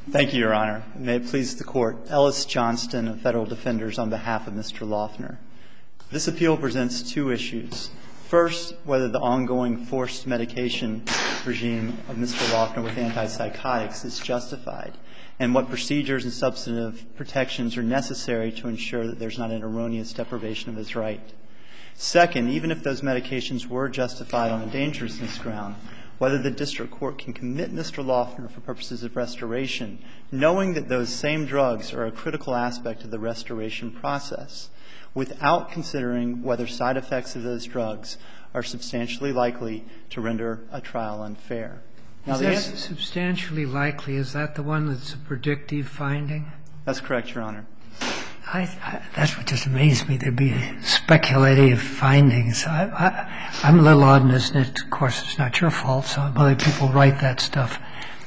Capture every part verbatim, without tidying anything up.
Thank you, Your Honor. May it please the Court. Ellis Johnston of Federal Defenders on behalf of Mister Loeffner. This appeal presents two issues. First, whether the ongoing forced medication regime of Mister Loeffner with antipsychotics is justified, and what procedures and substantive protections are necessary to ensure that there's not an erroneous deprivation of his right. Second, even if those medications were justified on a dangerousness ground, whether the district court can commit Mister Loeffner for purposes of restoration, knowing that those same drugs are a critical aspect of the restoration process, without considering whether side effects of those drugs are substantially likely to render a trial unfair. Now, is that substantially likely? Is that the one that's a predictive finding? That's correct, Your Honor. I, I, that's what just amazed me. There'd be speculative findings. I, I, I'm a little odd in this, and it, of course, it's not your fault. Some other people write that stuff.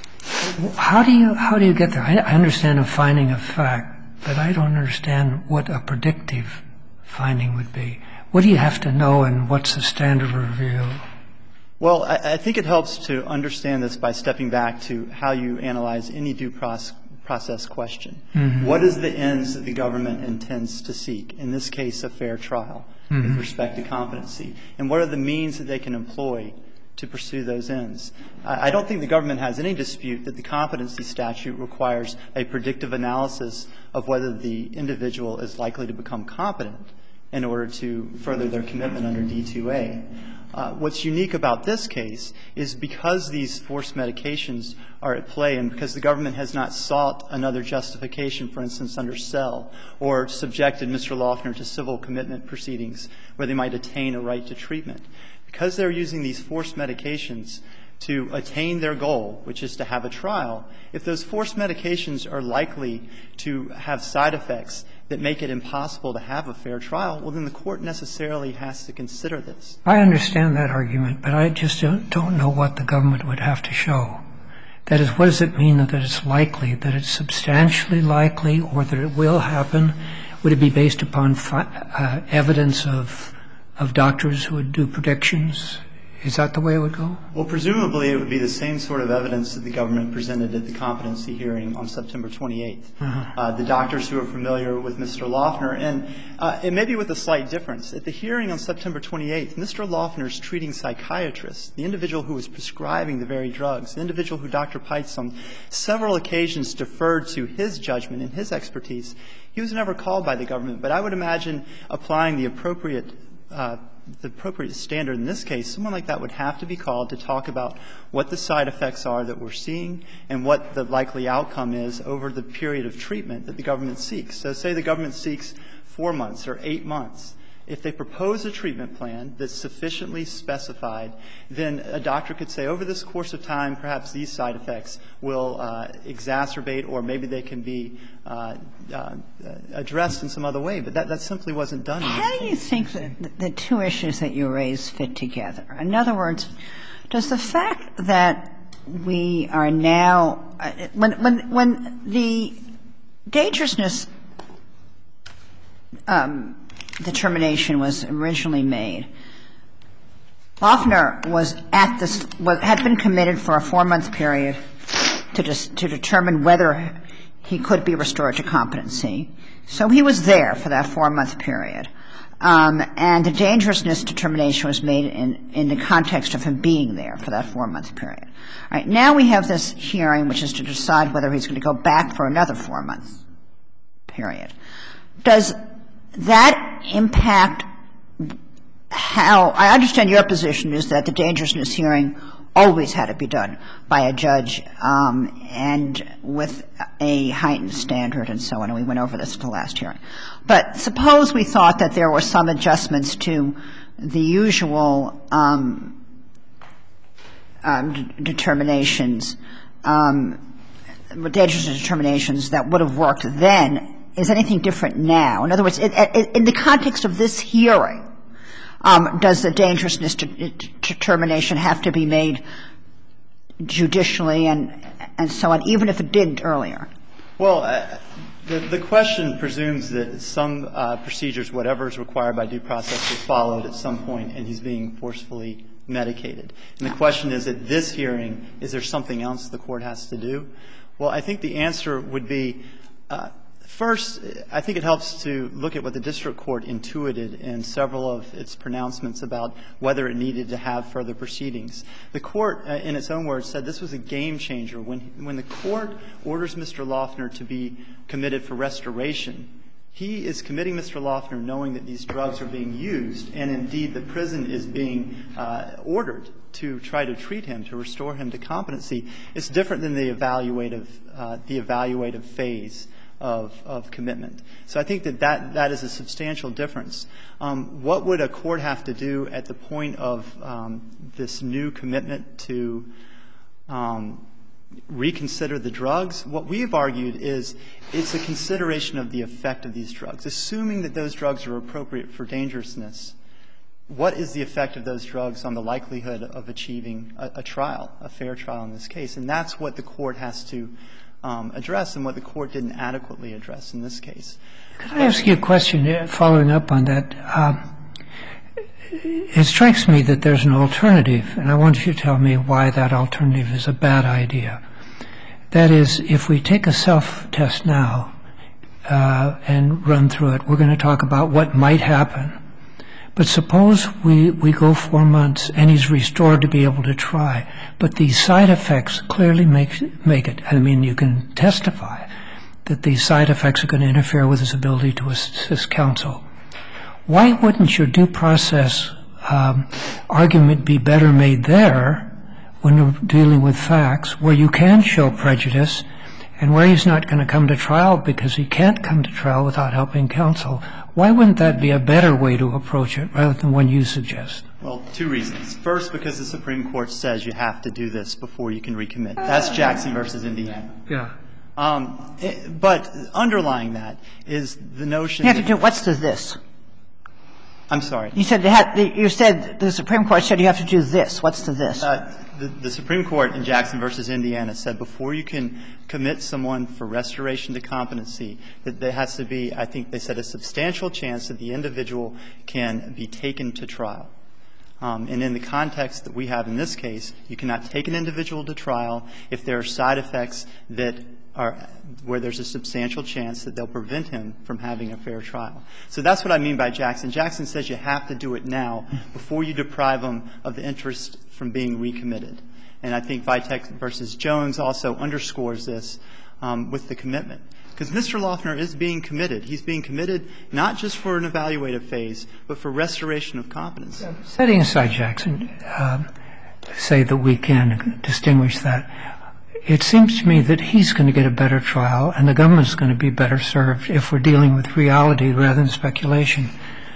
How do you how do you get there? I, I understand a finding of fact, but I don't understand what a predictive finding would be. What do you have to know, and what's the standard review? Well, I, I think it helps to understand this by stepping back to how you analyze any due process. process question. Mm-hmm. What is the ends that the government intends to seek? In this case, a fair trial mm-hmm. with respect to competency. And what are the means that they can employ to pursue those ends? I, I don't think the government has any dispute that the competency statute requires a predictive analysis of whether the individual is likely to become competent in order to further their commitment under D two A. Uh, what's unique about this case is because these forced medications are at play and because the government has not sought another justification, for instance, under C E L, or subjected Mister Loeffner to civil commitment proceedings where they might attain a right to treatment. Because they're using these forced medications to attain their goal, which is to have a trial, if those forced medications are likely to have side effects that make it impossible to have a fair trial, well, then the court necessarily has to consider this. I understand that argument, but I just don't, don't know what the government would have to show. That is, what does it mean that it's likely, that it's substantially likely, or that it will happen? Would it be based upon fi- uh, evidence of of doctors who would do predictions? Is that the way it would go? Well, presumably it would be the same sort of evidence that the government presented at the competency hearing on September twenty-eighth. Uh-huh. Uh, the doctors who are familiar with Mister Loeffner, and uh, it may be with a slight difference. At the hearing on September twenty-eighth, Mister Loeffner's treating psychiatrist, the individual who was prescribing the very drugs, the individual who Doctor Peitz on several occasions deferred to his judgment and his expertise, he was never called by the government. But I would imagine applying the appropriate uh the appropriate standard in this case, someone like that would have to be called to talk about what the side effects are that we're seeing and what the likely outcome is over the period of treatment that the government seeks. So say the government seeks four months or eight months. If they propose a treatment plan that's sufficiently specified, then a doctor could say over this course of time, perhaps these side effects will uh, exacerbate, or maybe they can be uh, uh, addressed in some other way. But that, that simply wasn't done. In this How do you case. think that the two issues that you raised fit together? In other words, does the fact that we are now – when, when, when the dangerousness um, – determination was originally made, Loeffner was at this was, had been committed for a four-month period to dis, to determine whether he could be restored to competency. So he was there for that four-month period, um, and the dangerousness determination was made in in the context of him being there for that four-month period. All right, now we have this hearing, which is to decide whether he's going to go back for another four-month period. Does that impact how – I understand your position is that the dangerousness hearing always had to be done by a judge um, and with a heightened standard and so on, and we went over this at the last hearing. But suppose we thought that there were some adjustments to the usual um, um, d- determinations, um, dangerousness determinations that would have worked then. Is anything different now? In other words, it, it, in the context of this hearing, um, does the dangerousness de- determination have to be made judicially and and so on, even if it didn't earlier? Well, uh, the, the question presumes that some uh, procedures, whatever is required by due process, were followed at some point, and he's being forcefully medicated. And the question is, at this hearing, is there something else the Court has to do? Well, I think the answer would be, uh, first, I think it helps to look at what the district court intuited in several of its pronouncements about whether it needed to have further proceedings. The Court, uh, in its own words, said this was a game changer. When, when the Court orders Mister Loeffner to be committed for restoration, he is committing Mister Loeffner knowing that these drugs are being used, and indeed the prison is being uh, ordered to try to treat him, to restore him to competency. It's different than the evaluative, uh, the evaluative phase of, of commitment. So I think that that, that is a substantial difference. Um, what would a court have to do at the point of um, this new commitment to um, reconsider the drugs? What we have argued is it's a consideration of the effect of these drugs. Assuming that those drugs are appropriate for dangerousness, what is the effect of those drugs on the likelihood of achieving a, a trial, a fair trial in this case? And that's what the Court has to um, address and what the Court didn't adequately address in this case. Could I ask you a question following up on that? Um, it strikes me that there's an alternative, and I want you to tell me why that alternative is a bad idea. That is, if we take a self-test now uh, and run through it, we're going to talk about what might happen. But suppose we, we go four months and he's restored to be able to try, but these side effects clearly make, make it. I mean, you can testify that these side effects are going to interfere with his ability to assist counsel. Why wouldn't your due process um, argument be better made there when you're dealing with facts where you can show prejudice and where he's not going to come to trial because he can't come to trial without helping counsel? Why wouldn't that be a better way to approach it rather than one you suggest? Well, two reasons. First, because the Supreme Court says you have to do this before you can recommit. That's Jackson versus Indiana. Yeah. Um, it, but underlying that is the notion You have to that do what's the this? I'm sorry. You said, had, you said the Supreme Court said you have to do this. What's the this? Uh, the, the Supreme Court in Jackson versus Indiana said before you can commit someone for restoration to competency, that there has to be, I think they said, a substantial chance that the individual can be taken to trial. Um, and in the context that we have in this case, you cannot take an individual to trial if there are side effects that are where there's a substantial chance that they'll prevent him from having a fair trial. So that's what I mean by Jackson. Jackson says you have to do it now before you deprive him of the interest from being recommitted. And I think Vitek versus Jones also underscores this um, with the commitment. Because Mister Loeffner is being committed. He's being committed not just for an evaluative phase, but for restoration of competency. Setting aside Jackson, um, say that we can distinguish that. It seems to me that he's going to get a better trial and the government's going to be better served if we're dealing with reality rather than speculation.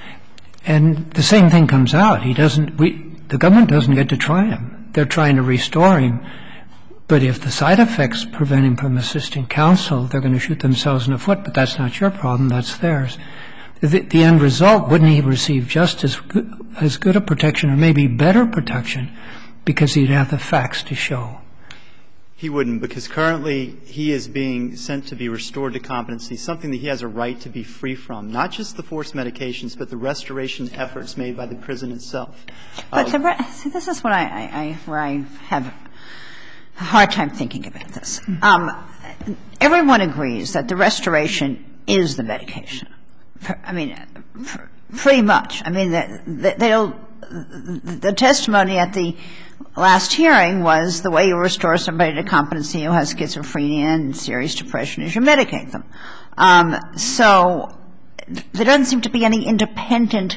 And the same thing comes out. He doesn't, we, the government doesn't get to try him. They're trying to restore him. But if the side effects prevent him from assisting counsel, they're going to shoot themselves in the foot. But that's not your problem. That's theirs. The, the end result, wouldn't he receive just as good, as good a protection or maybe better protection because he'd have the facts to show? He wouldn't, because currently he is being sent to be restored to competency, something that he has a right to be free from, not just the forced medications, but the restoration efforts made by the prison itself. But uh, the, see, this is what I, I, I, where I have a hard time thinking about this. Um, everyone agrees that the restoration is the medication. I mean, pretty much. I mean, they, they'll, the testimony at the last hearing was the way you restore somebody to competency who has schizophrenia and serious depression is you medicate them. Um, so there doesn't seem to be any independent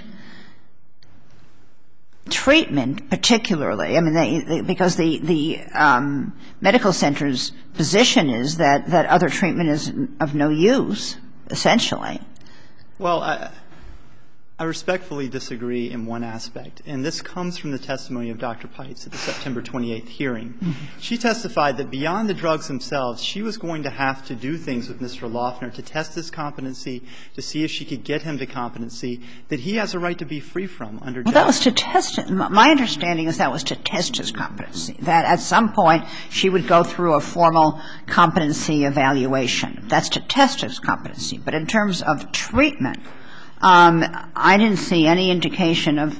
treatment, particularly. I mean, they, they, because the the um, medical center's position is that that other treatment is of no use, essentially. Well, I, I respectfully disagree in one aspect, and this comes from the testimony of Doctor Peitz at the September twenty-eighth hearing. Mm-hmm. She testified that beyond the drugs themselves, she was going to have to do things with Mister Loeffner to test his competency, to see if she could get him to competency, that he has a right to be free from under Well, that was to test it. My understanding is that was to test his competency, that at some point she would go through a formal competency evaluation. That's to test his competency. But in terms of treatment, Um, I didn't see any indication of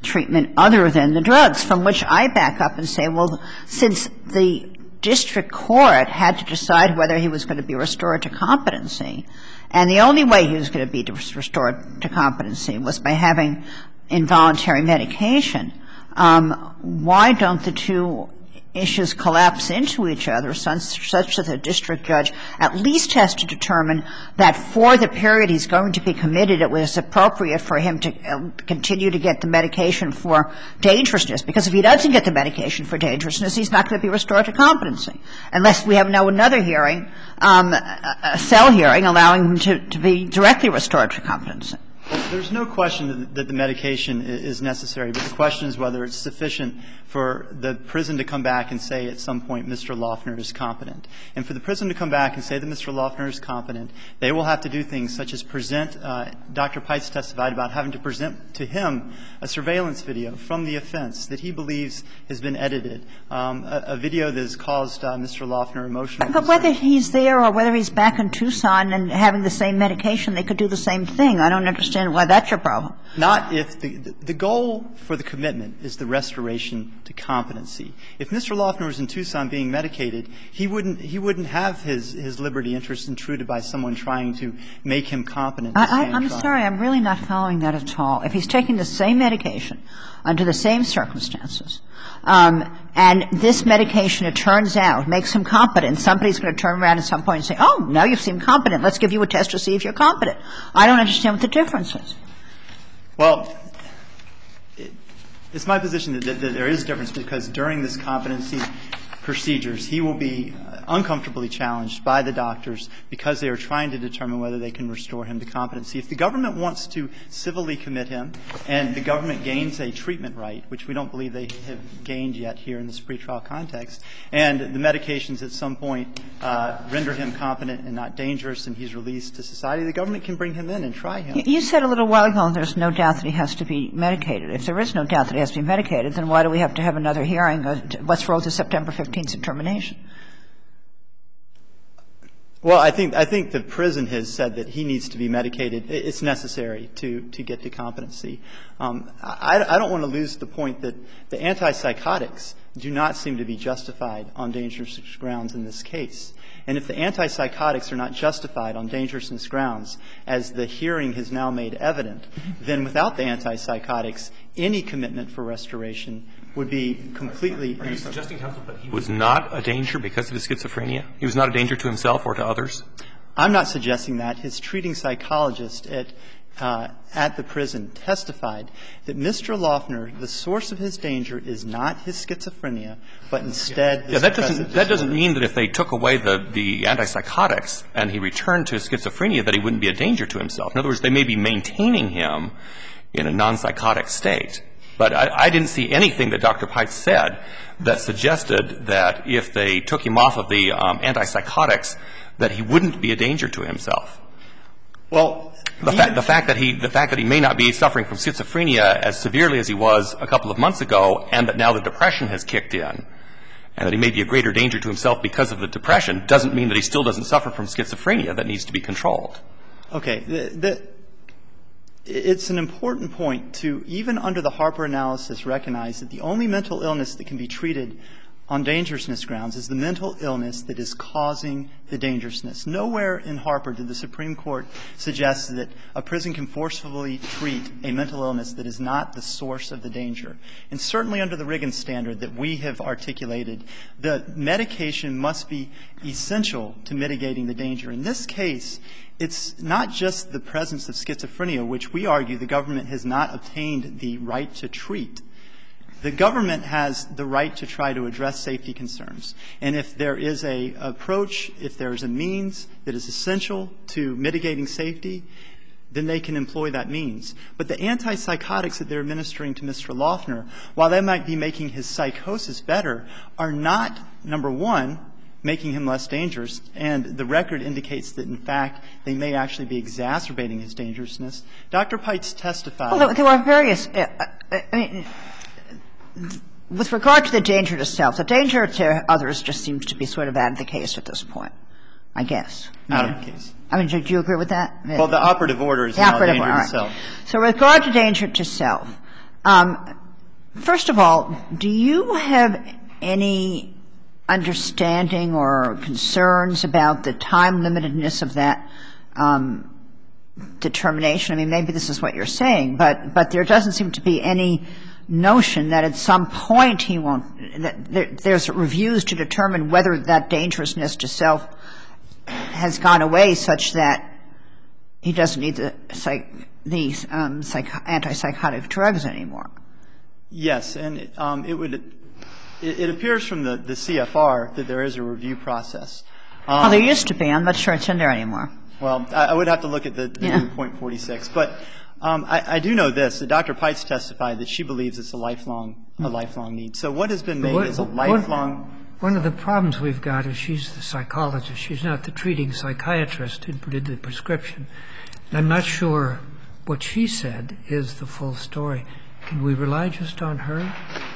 treatment other than the drugs, from which I back up and say, well, since the district court had to decide whether he was going to be restored to competency, and the only way he was going to be restored to competency was by having involuntary medication, um, why don't the two issues collapse into each other such that the district judge at least has to determine that for the period he's going to be committed, it was appropriate for him to continue to get the medication for dangerousness, because if he doesn't get the medication for dangerousness, he's not going to be restored to competency, unless we have now another hearing, um, a cell hearing, allowing him to, to be directly restored to competency. Well, there's no question that the medication is necessary, but the question is whether it's sufficient for the prison to come back and say at some point Mister Loeffner is competent. And for the prison to come back and say that Mister Loeffner is competent, they will have to do things such as present uh, Doctor Pites testified about having to present to him a surveillance video from the offense that he believes has been edited, um, a, a video that has caused uh, Mister Loeffner emotional But concern. whether he's there or whether he's back in Tucson and having the same medication, they could do the same thing. I don't understand why that's your problem. Not if the, the goal for the commitment is the restoration to competency. If Mister Loeffner was in Tucson being medicated, he wouldn't, he wouldn't have his, his liberty interest intruded by someone trying to make him competent. I, I, I'm sorry. I'm really not following that at all. If he's taking the same medication under the same circumstances, um, and this medication, it turns out, makes him competent, somebody's going to turn around at some point and say, oh, now you seem competent. Let's give you a test to see if you're competent. I don't understand what the difference is. Well, it, it's my position that, that, that there is a difference, because during this competency procedures, he will be uncomfortably challenged by the doctors because they are trying to determine whether they can restore him to competency. If the government wants to civilly commit him and the government gains a treatment right, which we don't believe they have gained yet here in this pretrial context, and the medications at some point uh, render him competent and not dangerous and he's released to society, the government can bring him in and try him. You said a little while ago there's no doubt that he has to be medicated. If there is no doubt that he has to be medicated, then why do we have to have another hearing? What's wrong with the September fifteenth determination? Well, I think I think the prison has said that he needs to be medicated. It's necessary to to get to competency. Um, I, I don't want to lose the point that the antipsychotics do not seem to be justified on dangerousness grounds in this case. And if the antipsychotics are not justified on dangerousness grounds, as the hearing has now made evident, then without the antipsychotics, any commitment for restoration would be completely. Are you suggesting, counsel, that he was not a danger because of his schizophrenia? He was not a danger to himself or to others? I'm not suggesting that. His treating psychologist at uh, at the prison testified that Mister Loeffner, the source of his danger is not his schizophrenia, but instead his yeah, that doesn't disorder. that doesn't mean that if they took away the the antipsychotics and he returned to schizophrenia that he wouldn't be a danger to himself. In other words, they may be maintaining him in a non-psychotic state. But I, I didn't see anything that Doctor Pites said that suggested that if they took him off of the um, antipsychotics, that he wouldn't be a danger to himself. Well, the, fa- the fact that he the fact that he may not be suffering from schizophrenia as severely as he was a couple of months ago, and that now the depression has kicked in, and that he may be a greater danger to himself because of the depression, doesn't mean that he still doesn't suffer from schizophrenia that needs to be controlled. Okay. The, the, It's an important point to, even under the Harper analysis, recognize that the only mental illness that can be treated on dangerousness grounds is the mental illness that is causing the dangerousness. Nowhere in Harper did the Supreme Court suggest that a prison can forcefully treat a mental illness that is not the source of the danger. And certainly under the Riggins standard that we have articulated, the medication must be essential to mitigating the danger. In this case, it's not just the presence of schizophrenia, which we argue the government has not obtained the right to treat. The government has the right to try to address safety concerns. And if there is a approach, if there is a means that is essential to mitigating safety, then they can employ that means. But the antipsychotics that they're administering to Mister Loeffner, while they might be making his psychosis better, are not, number one, making him less dangerous, and the record indicates that, in fact, they may actually be exacerbating his dangerousness. Doctor Pites testified. Well, there were various uh, – I mean, with regard to the danger to self, the danger to others just seems to be sort of out of the case at this point, I guess. Out yeah. of the case. I mean, do you agree with that? Well, the operative order is the now operative danger order. to self. So with regard to danger to self, Um, first of all, do you have any understanding or concerns about the time-limitedness of that um, determination? I mean, maybe this is what you're saying, but but there doesn't seem to be any notion that at some point he won't that there, there's reviews to determine whether that dangerousness to self has gone away such that he doesn't need the psych, the um, psych, antipsychotic drugs anymore. Yes, and it, um, it would it, it appears from the, the C F R that there is a review process. Um, oh, there used to be. I'm not sure it's in there anymore. Well, I, I would have to look at the, the yeah. new point forty-six, but um, I, I do know this: that Doctor Pites testified that she believes it's a lifelong a lifelong need. So what has been made what, is a what, lifelong. One of the problems we've got is she's the psychologist. She's not the treating psychiatrist who did the prescription. And I'm not sure what she said is the full story. Can we rely just on her?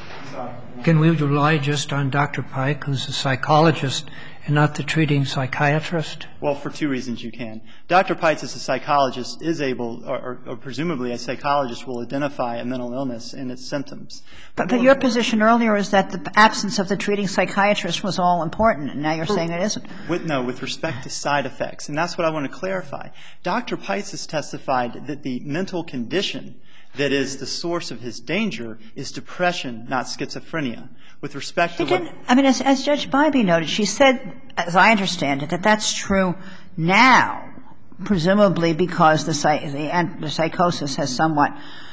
Can we rely just on Doctor Pike, who's a psychologist, and not the treating psychiatrist? Well, for two reasons you can. Doctor Pites, as a psychologist, is able, or, or presumably a psychologist, will identify a mental illness and its symptoms. But, but your position earlier is that the absence of the treating psychiatrist was all important, and now you're saying it isn't. With, no, with respect to side effects. And that's what I want to clarify. Doctor Pites has testified that the mental condition that is the source of his danger is depression, not schizophrenia. With respect to She what didn't, I mean, as, as Judge Bybee noted, she said, as I understand it, that that's true now, presumably because the, the, the psychosis has somewhat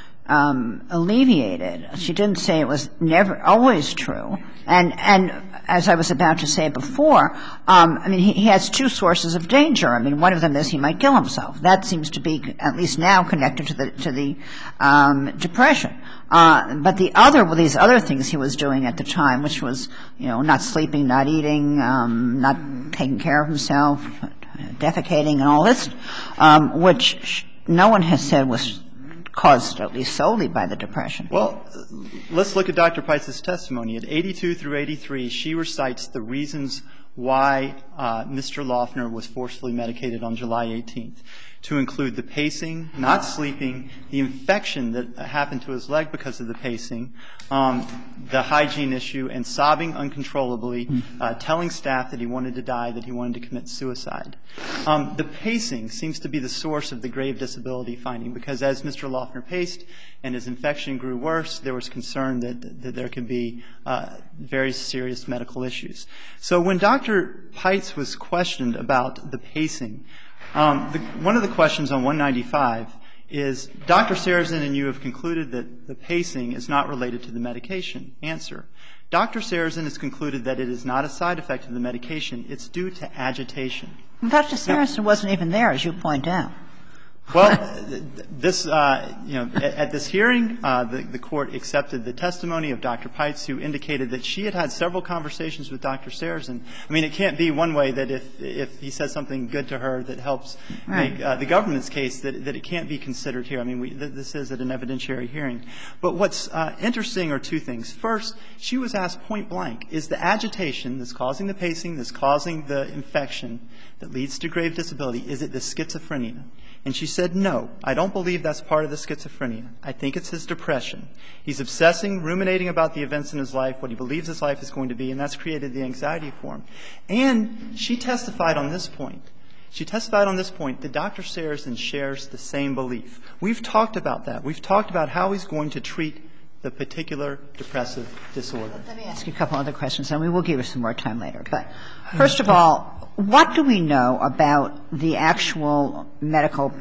um, alleviated. She didn't say it was never always true. And, and as I was about to say before, um, I mean, he, he has two sources of danger. I mean, one of them is he might kill himself. That seems to be, at least now, connected to the to the um, depression. Uh, but the other, well, these other things he was doing at the time, which was, you know, not sleeping, not eating, um, not taking care of himself, defecating, and all this, um, which no one has said was caused at least solely by the depression. Well, let's look at Doctor Pites' testimony. At eighty-two through eighty-three, she recites the reasons why uh, Mister Loeffner was forcefully medicated on July eighteenth, to include the pacing, not sleeping, the infection that happened to his leg because of the pacing, um, the hygiene issue, and sobbing uncontrollably, uh, telling staff that he wanted to die, that he wanted to commit suicide. Um, the pacing seems to be the source of the grave disability finding, because as Mister Loeffner paced and his infection grew worse, there was concern that, that there could be uh, very serious medical issues. So when Doctor Pites was questioned about the pacing, Um, the, one of the questions on one ninety-five is, Doctor Sarrazin and you have concluded that the pacing is not related to the medication. Answer. Doctor Sarrazin has concluded that it is not a side effect of the medication. It's due to agitation. Doctor Sarrazin now, wasn't even there, as you point out. Well, this, uh, you know, at, at this hearing, uh, the, the court accepted the testimony of Doctor Pites, who indicated that she had had several conversations with Doctor Sarrazin. I mean, it can't be one way that if, if he says something good to her that helps right. make uh, the government's case, that, that it can't be considered here. I mean, we, th- this is at an evidentiary hearing. But what's uh, interesting are two things. First, she was asked point blank, is the agitation that's causing the pacing, that's causing the infection that leads to grave disability, is it the schizophrenia? And she said, no, I don't believe that's part of the schizophrenia. I think it's his depression. He's obsessing, ruminating about the events in his life, what he believes his life is going to be, and that's created the anxiety for him. And she testified on this point. She testified on this point that Doctor Sarrazin shares the same belief. We've talked about that. We've talked about how he's going to treat the particular depressive disorder. Let me ask you a couple other questions, and we will give you some more time later. But first of all, what do we know about the actual medical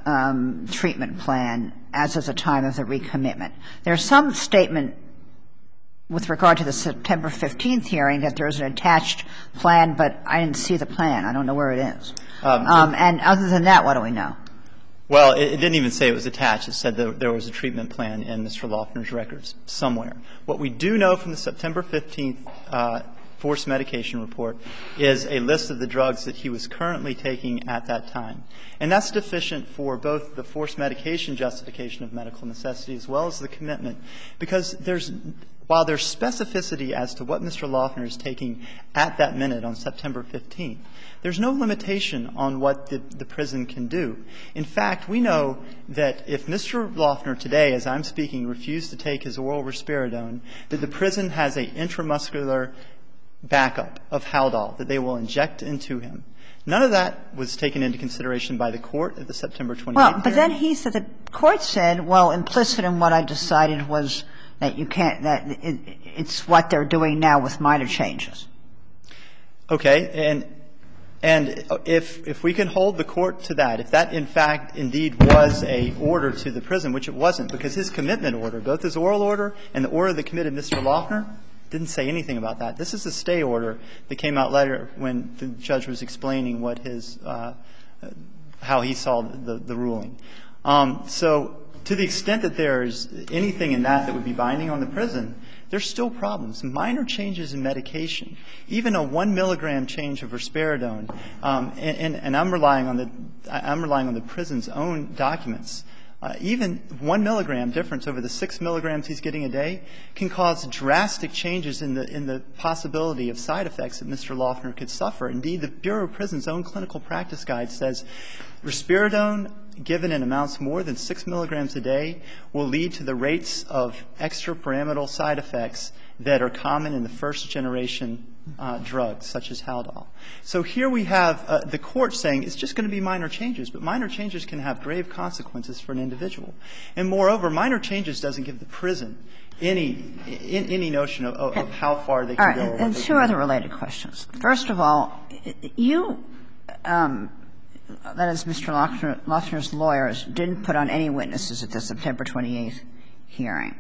um, treatment plan as of the time of the recommitment? There's some statement with regard to the September fifteenth hearing that there's an attached plan, but I didn't see the plan. I don't know where it is. Um, um, and other than that, what do we know? Well, it, it didn't even say it was attached. It said that there was a treatment plan in Mister Loeffner's records somewhere. What we do know from the September fifteenth uh, forced medication report is a list of the drugs that he was currently taking at that time. And that's deficient for both the forced medication justification of medical necessity as well as the commitment, because there's while there's specificity as to what Mister Loeffner is taking at that minute on September fifteenth, there's no limitation on what the, the prison can do. In fact, we know that if Mister Loeffner today, as I'm speaking, refused to take his oral risperidone, that the prison has an intramuscular backup of Haldol that they will inject into him. None of that was taken into consideration by the court at the September twenty-eighth Well, but hearing. then he said the court said, well, implicit in what I decided was that you can't, that it, it's what they're doing now with minor changes. Okay. And and if if we can hold the court to that, if that in fact indeed was a order to the prison, which it wasn't, because his commitment order, both his oral order and the order that committed Mister Loeffner, didn't say anything about that. This is a stay order that came out later when the judge was explaining what his uh, how he saw the, the ruling. Um, so to the extent that there's anything in that that would be binding on the prison, there's still problems. Minor changes in medication, even a one milligram change of risperidone, um, and, and, and I'm relying on the I'm relying on the prison's own documents. Uh, even one milligram difference over the six milligrams he's getting a day can cause drastic changes in the in the possibility of side effects that Mister Loeffner could suffer. Indeed, the Bureau of Prison's own clinical practice guide says risperidone given in amounts more than six milligrams a day will lead to the rates of extrapyramidal side effects that are common in the first generation uh, drugs, such as Haldol. So here we have uh, the court saying it's just going to be minor changes, but minor changes can have grave consequences for an individual. And moreover, minor changes doesn't give the prison any in, any notion of, of how far they can all go. Right, or what and they two can other do. related questions. First of all, you, um, that is, Mister Loeffner, Loeffner's lawyers, didn't put on any witnesses at the September twenty-eighth hearing.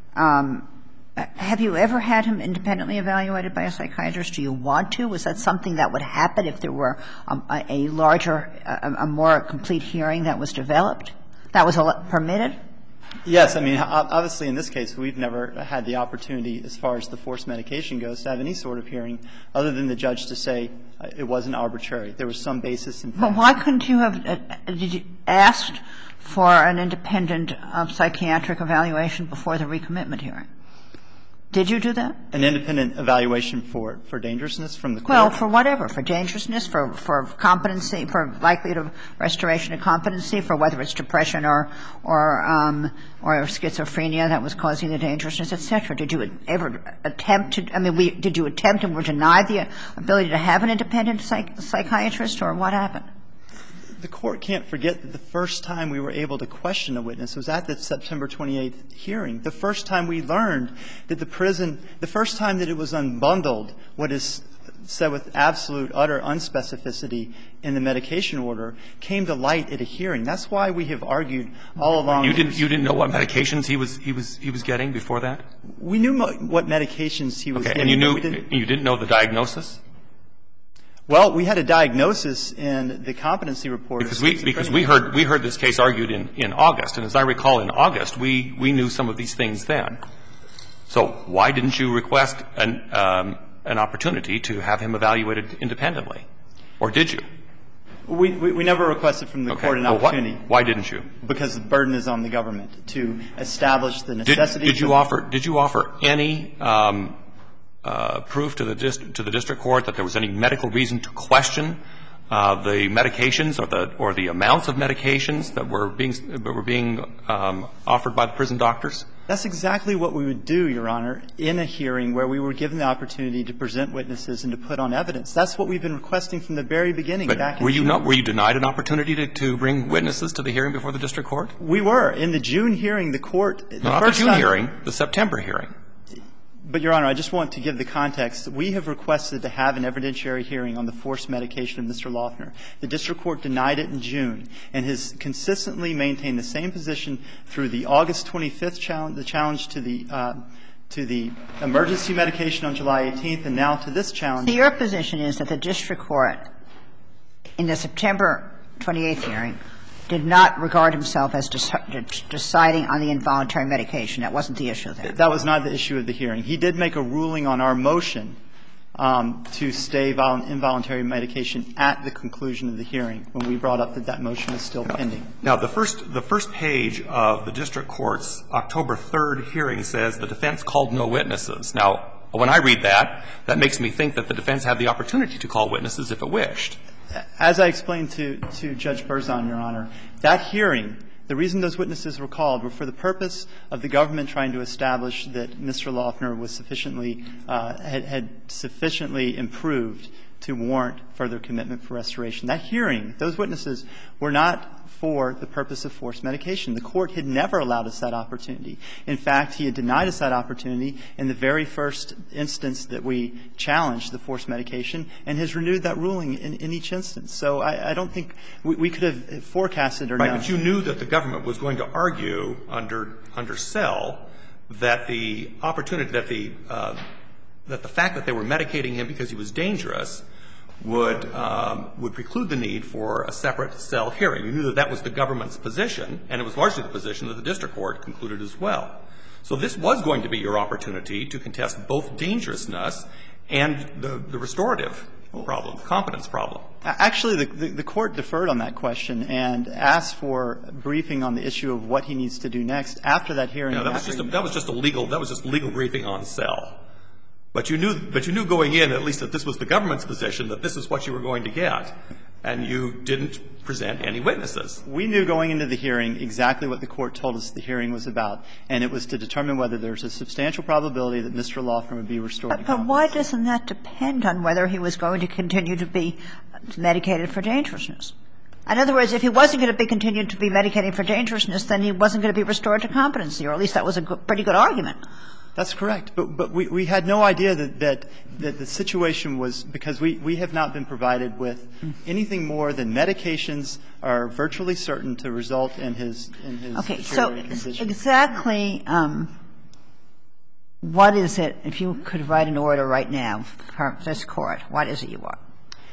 Um, Have you ever had him independently evaluated by a psychiatrist? Do you want to? Was that something that would happen if there were um, a, a larger, a, a more complete hearing that was developed, that was permitted? Yes. I mean, obviously in this case, we've never had the opportunity, as far as the forced medication goes, to have any sort of hearing other than the judge to say uh, it wasn't arbitrary. There was some basis in fact. But why couldn't you have uh, did you asked for an independent uh, psychiatric evaluation before the recommitment hearing? Did you do that? An independent evaluation for, for dangerousness from the court? Well, for whatever, for dangerousness, for, for competency, for likelihood of restoration of competency, for whether it's depression or, or, um, or schizophrenia that was causing the dangerousness, et cetera. Did you ever attempt to, I mean, we, did you attempt and were denied the ability to have an independent psych, psychiatrist, or what happened? The court can't forget that the first time we were able to question a witness was at the September twenty-eighth hearing. The first time we learned that the prison, the first time that it was unbundled, what is said with absolute, utter unspecificity in the medication order, came to light at a hearing. That's why we have argued all along. You didn't, you didn't know what medications he was, he was, he was getting before that? We knew mo- what medications he was okay. getting. And you knew, we didn't, you didn't know the diagnosis? Well, we had a diagnosis in the competency report. Because we, because we heard, we heard this case argued in, in August. And as I recall, in August, we, we knew some of these things then. So why didn't you request an, um, an opportunity to have him evaluated independently? Or did you? We, we, we never requested from the okay. court an well, opportunity. Why, why didn't you? Because the burden is on the government to establish the necessity. Did, did you offer, did you offer any, um, Uh, proof to the dist- to the district court that there was any medical reason to question uh, the medications or the or the amounts of medications that were being that were being um, offered by the prison doctors? That's exactly what we would do, Your Honor, in a hearing where we were given the opportunity to present witnesses and to put on evidence. That's what we've been requesting from the very beginning. But back were in you June. not were you denied an opportunity to, to bring witnesses to the hearing before the district court? We were. In the June hearing, the court the no, not first the June time, hearing, the September hearing. But, Your Honor, I just want to give the context. We have requested to have an evidentiary hearing on the forced medication of Mister Loeffner. The district court denied it in June and has consistently maintained the same position through the August twenty-fifth challenge, the challenge to the uh, to the emergency medication on July eighteenth, and now to this challenge. So your position is that the district court in the September twenty-eighth hearing did not regard himself as deciding on the involuntary medication. That wasn't the issue there. That was not the issue of the hearing. He did make a ruling on our motion um, to stay vol- involuntary medication at the conclusion of the hearing when we brought up that that motion was still pending. Now, the first, the first page of the district court's October third hearing says the defense called no witnesses. Now, when I read that, that makes me think that the defense had the opportunity to call witnesses if it wished. As I explained to, to Judge Berzon, Your Honor, that hearing, the reason those witnesses were called were for the purpose of the government trying to establish that Mister Loeffner was sufficiently, uh, had, had sufficiently improved to warrant further commitment for restoration. That hearing, those witnesses were not for the purpose of forced medication. The Court had never allowed us that opportunity. In fact, he had denied us that opportunity in the very first instance that we challenged the forced medication and has renewed that ruling in, in each instance. So I, I don't think we, we could have forecasted or known. Right, but you knew that the government was going to argue under, under Sell that the opportunity, that the, uh, that the fact that they were medicating him because he was dangerous would, um, would preclude the need for a separate Sell hearing. You knew that that was the government's position, and it was largely the position that the district court concluded as well. So this was going to be your opportunity to contest both dangerousness and the, the restorative problem, competence problem. Actually, the, the, the Court deferred on that question and asked for a briefing on the issue of what he needs to do next after that hearing. Yeah, that was just a, that was just a legal, that was just legal briefing on Sell. But you knew, but you knew going in, at least that this was the government's position, that this is what you were going to get, and you didn't present any witnesses. We knew going into the hearing exactly what the Court told us the hearing was about, and it was to determine whether there's a substantial probability that Mister Loeffner would be restored to But, competence. but why doesn't that depend on whether he was going to continue to be medicated for dangerousness? In other words, if he wasn't going to be continued to be medicated for dangerousness, then he wasn't going to be restored to competency, or at least that was a good, pretty good argument. That's correct. But, but we, we had no idea that, that, that the situation was because we, we have not been provided with anything more than medications are virtually certain to result in his, in his okay, so condition. Exactly um, what is it, if you could write an order right now for this Court, what is it you want?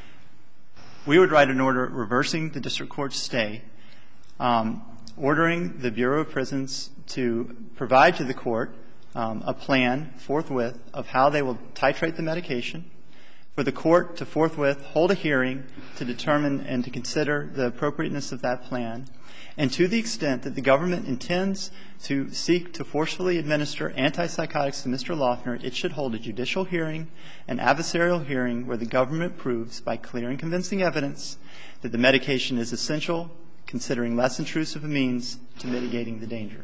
We would write an order reversing the district court's stay, um, ordering the Bureau of Prisons to provide to the Court Um, a plan forthwith of how they will titrate the medication, for the Court to forthwith hold a hearing to determine and to consider the appropriateness of that plan, and to the extent that the government intends to seek to forcefully administer antipsychotics to Mister Loeffner, it should hold a judicial hearing, an adversarial hearing, where the government proves by clear and convincing evidence that the medication is essential, considering less intrusive a means to mitigating the danger.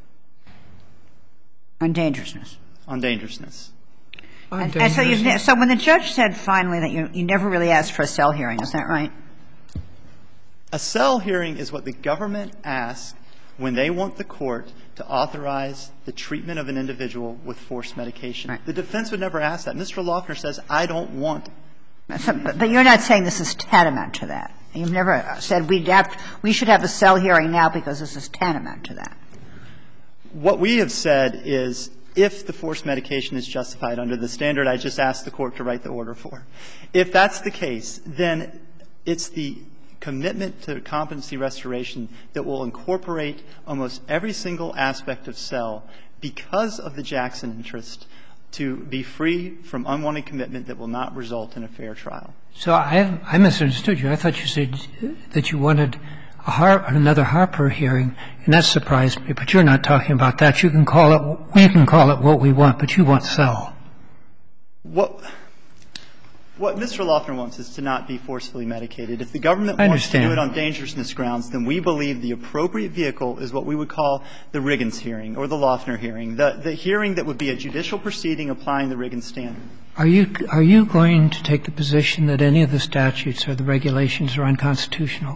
On dangerousness. On dangerousness. On And, and so, you, so when the judge said finally that you, you never really asked for a cell hearing, is that right? A cell hearing is what the government asks when they want the Court to authorize the treatment of an individual with forced medication. Right. The defense would never ask that. Mister Loeffner says, I don't want. So, but, but you're not saying this is tantamount to that. You've never said we'd have, we should have a cell hearing now because this is tantamount to that. What we have said is if the forced medication is justified under the standard I just asked the Court to write the order for, if that's the case, then it's the commitment to competency restoration that will incorporate almost every single aspect of cell because of the Jackson interest to be free from unwanted commitment that will not result in a fair trial. So I, I misunderstood you. I thought you said that you wanted a Har- another Harper hearing, and that surprised me. But you're not talking about that. You can call it, we can call it what we want, but you want cell. What, what Mister Loeffner wants is to not be forcefully medicated. If the government I wants understand. to do it on dangerousness grounds, then we believe the appropriate vehicle is what we would call the Riggins hearing or the Loeffner hearing, the, the hearing that would be a judicial proceeding applying the Riggins standard. Are you, are you going to take the position that any of the statutes or the regulations are unconstitutional?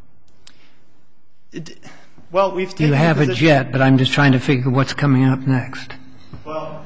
It, well, we've taken You haven't position, yet, but I'm just trying to figure what's coming up next. Well,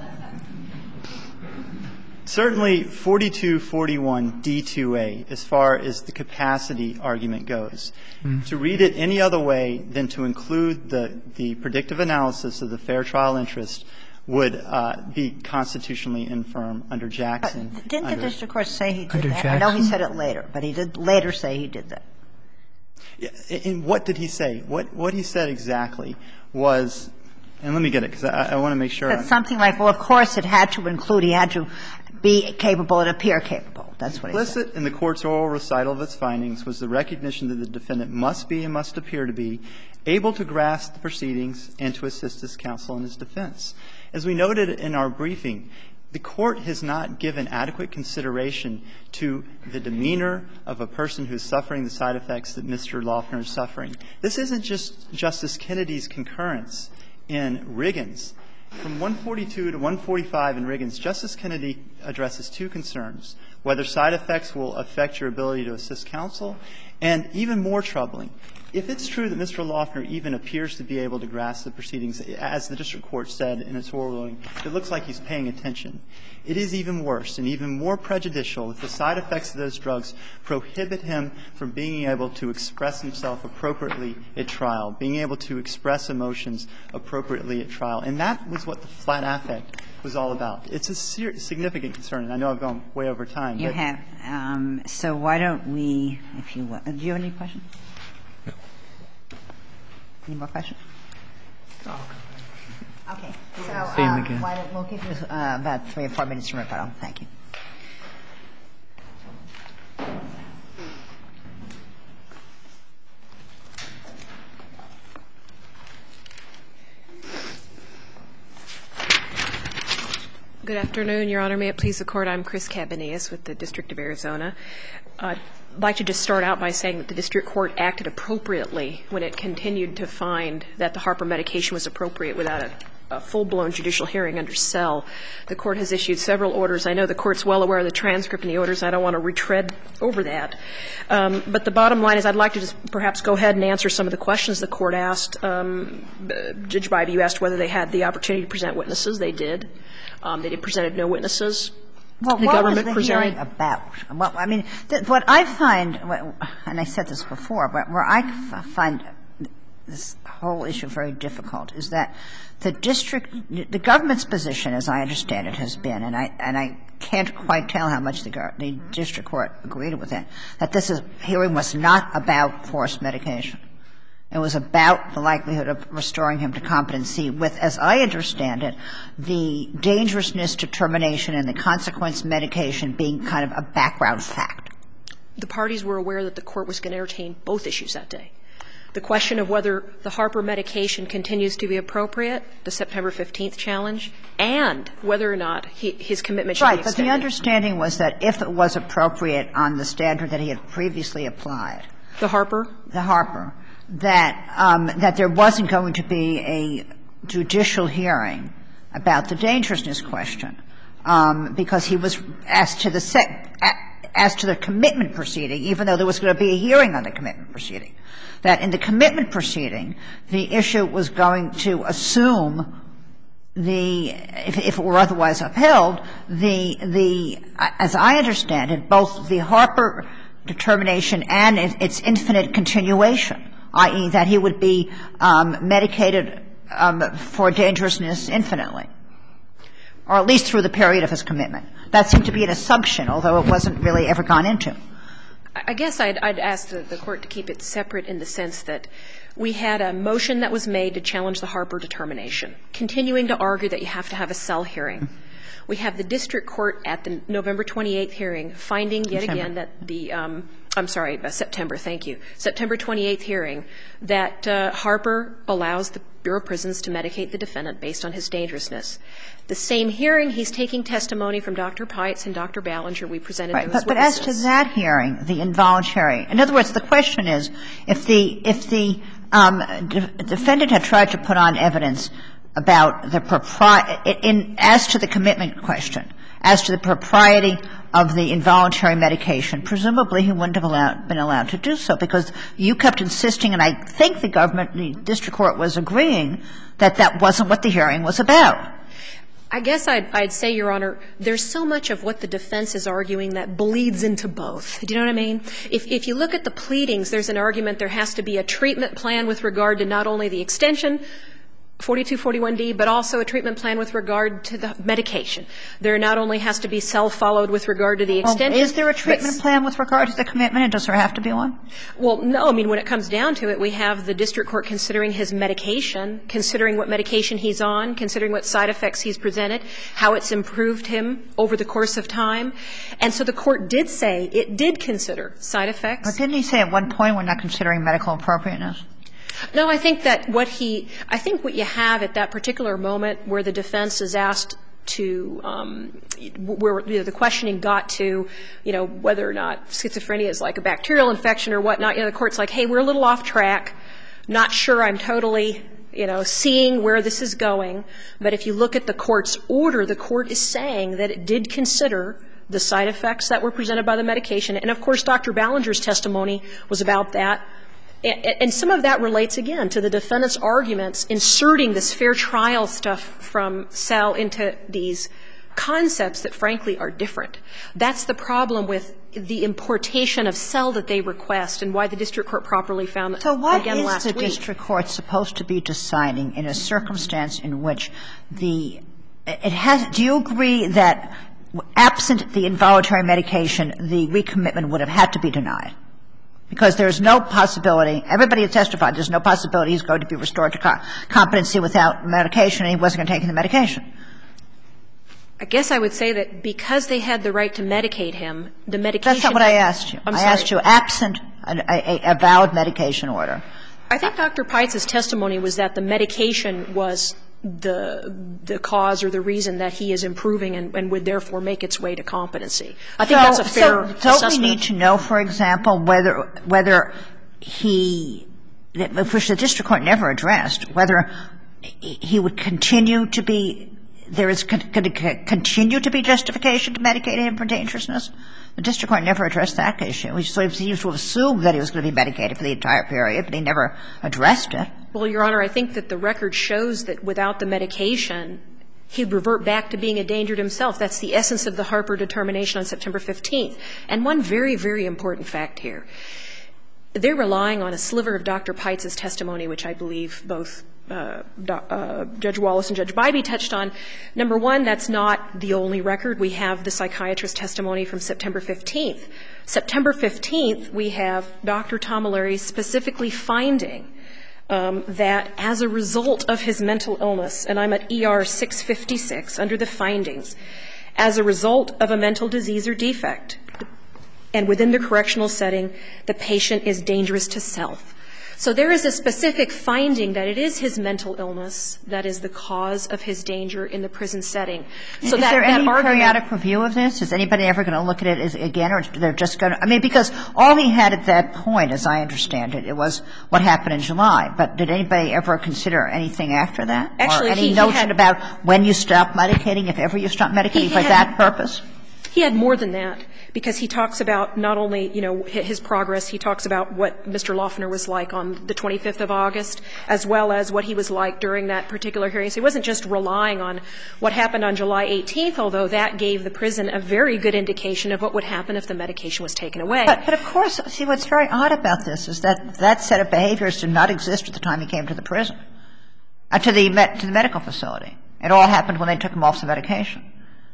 certainly forty-two forty-one D two A, as far as the capacity argument goes, mm. to read it any other way than to include the, the predictive analysis of the fair trial interest would uh, be constitutionally infirm under Jackson. But didn't under, the district court say he did under that? Jackson? I know he said it later, but he did later say he did that. Yeah, and what did he say? What, what he said exactly was, and let me get it because I, I want to make sure. It's something like, well, of course it had to include, he had to be capable and appear capable. That's what he said. Implicit in the Court's oral recital of its findings was the recognition that the defendant must be and must appear to be able to grasp the proceedings and to assist his counsel in his defense. As we noted in our briefing, the Court has not given adequate consideration to the demeanor of a person who is suffering the side effects that Mister Loughner is suffering. This isn't just Justice Kennedy's concurrence in Riggins. From one forty-two to one forty-five in Riggins, Justice Kennedy addresses two concerns, whether side effects will affect your ability to assist counsel, and even more troubling, if it's true that Mister Loughner even appears to be able to grasp the proceedings, as the district court said in its oral ruling, it looks like he's paying attention. It is even worse and even more prejudicial if the side effects of those drugs prohibit him from being able to express himself appropriately at trial, being able to express emotions appropriately at trial. And that was what the flat affect was all about. It's a ser- significant concern, and I know I've gone way over time. You have. Um, so why don't we, if you want, do you have any questions? Any more questions? Okay. So uh, why don't we'll give you uh, about three or four minutes to rebuttal. Thank you. Good afternoon, Your Honor. May it please the Court. I'm Chris Cabanillas with the District of Arizona. Uh, I'd like to just start out by saying that the district court acted appropriately when it continued to find that the Harper medication was appropriate without a, a full-blown judicial hearing under S E L. The Court has issued several orders. I know the Court's well aware of the transcript and the orders. I don't want to retread over that. Um, but the bottom line is I'd like to just perhaps go ahead and answer some of the questions the Court asked. Um, Judge Bybee, you asked whether they had the opportunity to present witnesses. They did. Um, they did presented no witnesses. Well, the what government was the presented hearing about? Well, I mean, th- what I find, and I said this before, but where I f- find this whole issue very difficult is that the district, the government's position, as I understand it, has been, and I and I can't quite tell how much the, the district court agreed with it, that this is, hearing was not about forced medication. It was about the likelihood of restoring him to competency with, as I understand it, the dangerousness determination and the consequence medication being kind of a background fact. The parties were aware that the Court was going to entertain both issues that day. The question of whether the Harper medication continues to be appropriate, the September fifteenth challenge, and whether or not he, his commitment should right, be extended. Right, but the understanding was that if it was appropriate on the standard that he had previously applied. The Harper? The Harper. That um, that there wasn't going to be a judicial hearing about the dangerousness question, um, because he was asked to the set, as to the commitment proceeding, even though there was going to be a hearing on the commitment proceeding. That in the commitment proceeding, the issue was going to assume the, if, if it were otherwise upheld, the the as I understand it, both the Harper determination and its infinite continuation, that is that he would be um, medicated um, for dangerousness infinitely, or at least through the period of his commitment. That seemed to be an assumption, although it wasn't really ever gone into. I guess I'd, I'd ask the, the Court to keep it separate in the sense that we had a motion that was made to challenge the Harper determination, continuing to argue that you have to have a cell hearing. We have the district court at the November twenty-eighth hearing finding yet September. again that the um, I'm sorry, September, thank you, September twenty-eighth hearing, that uh, Harper allows the Bureau of Prisons to medicate the defendant based on his dangerousness. The same hearing, he's taking testimony from Doctor Pites and Doctor Ballinger. We presented Right, those but, but as witnesses. to that hearing, the involuntary, in other words, the question is, if the if the um, de- defendant had tried to put on evidence about the propriety, in as to the commitment question, as to the propriety of the involuntary medication, presumably he wouldn't have allowed, been allowed to do so, because you kept insisting, and I think the government, the district court was agreeing, that that wasn't what the hearing was about. I guess I'd, I'd say, Your Honor, there's so much of what the defense is arguing that bleeds into both. Do you know what I mean? If, if you look at the pleadings, there's an argument there has to be a treatment plan with regard to not only the extension forty-two forty-one D, but also a treatment plan with regard to the medication. There not only has to be self-followed with regard to the extension. Well, is there a treatment plan with regard to the commitment, and does there have to be one? Well, no. I mean, when it comes down to it, we have the district court considering his medication, considering what medication he's on, considering what side effects he's presented, how it's improved him over the course of time. And so the court did say it did consider side effects. But didn't he say at one point we're not considering medical appropriateness? No, I think that what he – I think what you have at that particular moment where the defense is asked to um, – where you know, the questioning got to, you know, whether or not schizophrenia is like a bacterial infection or whatnot, you know, the court's like, hey, we're a little off track, not sure I'm totally, you know, seeing where this is going. But if you look at the court's order, the court is saying that it did consider the side effects that were presented by the medication. And, of course, Doctor Ballinger's testimony was about that. And some of that relates, again, to the defendant's arguments inserting this fair trial stuff from Sell into these concepts that, frankly, are different. That's the problem with the importation of Sell that they request and why the district court properly found that, again, last week. So what is the district court supposed to be deciding in a circumstance in which the – it has – do you agree that absent the involuntary medication, the recommitment would have had to be denied? Because there's no possibility – everybody has testified there's no possibility he's going to be restored to co- competency without medication, and he wasn't going to take the medication. I guess I would say that because they had the right to medicate him, the medication – That's not what I asked you. I'm I sorry. asked you absent a, a, a valid medication order. I think Doctor Peitz's testimony was that the medication was the the cause or the reason that he is improving and, and would therefore make its way to competency. I think so, that's a fair so assessment. Don't we need to know, for example, whether whether he, which the district court never addressed, whether he would continue to be – there is going to continue to be justification to medicate him for dangerousness? The district court never addressed that issue. We sort of seems to assume that he was going to be medicated for the entire period, but he never addressed it. Well, Your Honor, I think that the record shows that without the medication, he'd revert back to being a danger to himself. That's the essence of the Harper determination on September fifteenth. And one very, very important fact here. They're relying on a sliver of Doctor Peitz's testimony, which I believe both uh, uh, Judge Wallace and Judge Bybee touched on. Number one, that's not the only record. We have the psychiatrist's testimony from September fifteenth. September fifteenth, we have Doctor Tomilleri specifically finding um, that as a result of his mental illness, and I'm at E R six fifty-six under the findings, as a result of a mental disease or defect, and within the correctional setting, the patient is dangerous to self. So there is a specific finding that it is his mental illness that is the cause of his danger in the prison setting. So is that, there that any argument, periodic review of this? Is anybody ever going to look at it as, again, or they're just going to – I mean, because all he had at that point, as I understand it, it was what happened in July. But did anybody ever consider anything after that? Actually, or any he, he notion had, about when you stop medicating, if ever you stop medicating for had, that purpose? He had more than that, because he talks about not only, you know, his progress, he talks about what Mister Loeffner was like on the twenty-fifth of August, as well as what he was like during that particular hearing. So he wasn't just relying on what happened on July eighteenth, although that gave the prison a very good indication of what would happen if the medication was taken away. But, but of course, see, what's very odd about this is that that set of behaviors did not exist at the time he came to the prison, uh, to the med- to the medical facility. It all happened when they took him off the medication.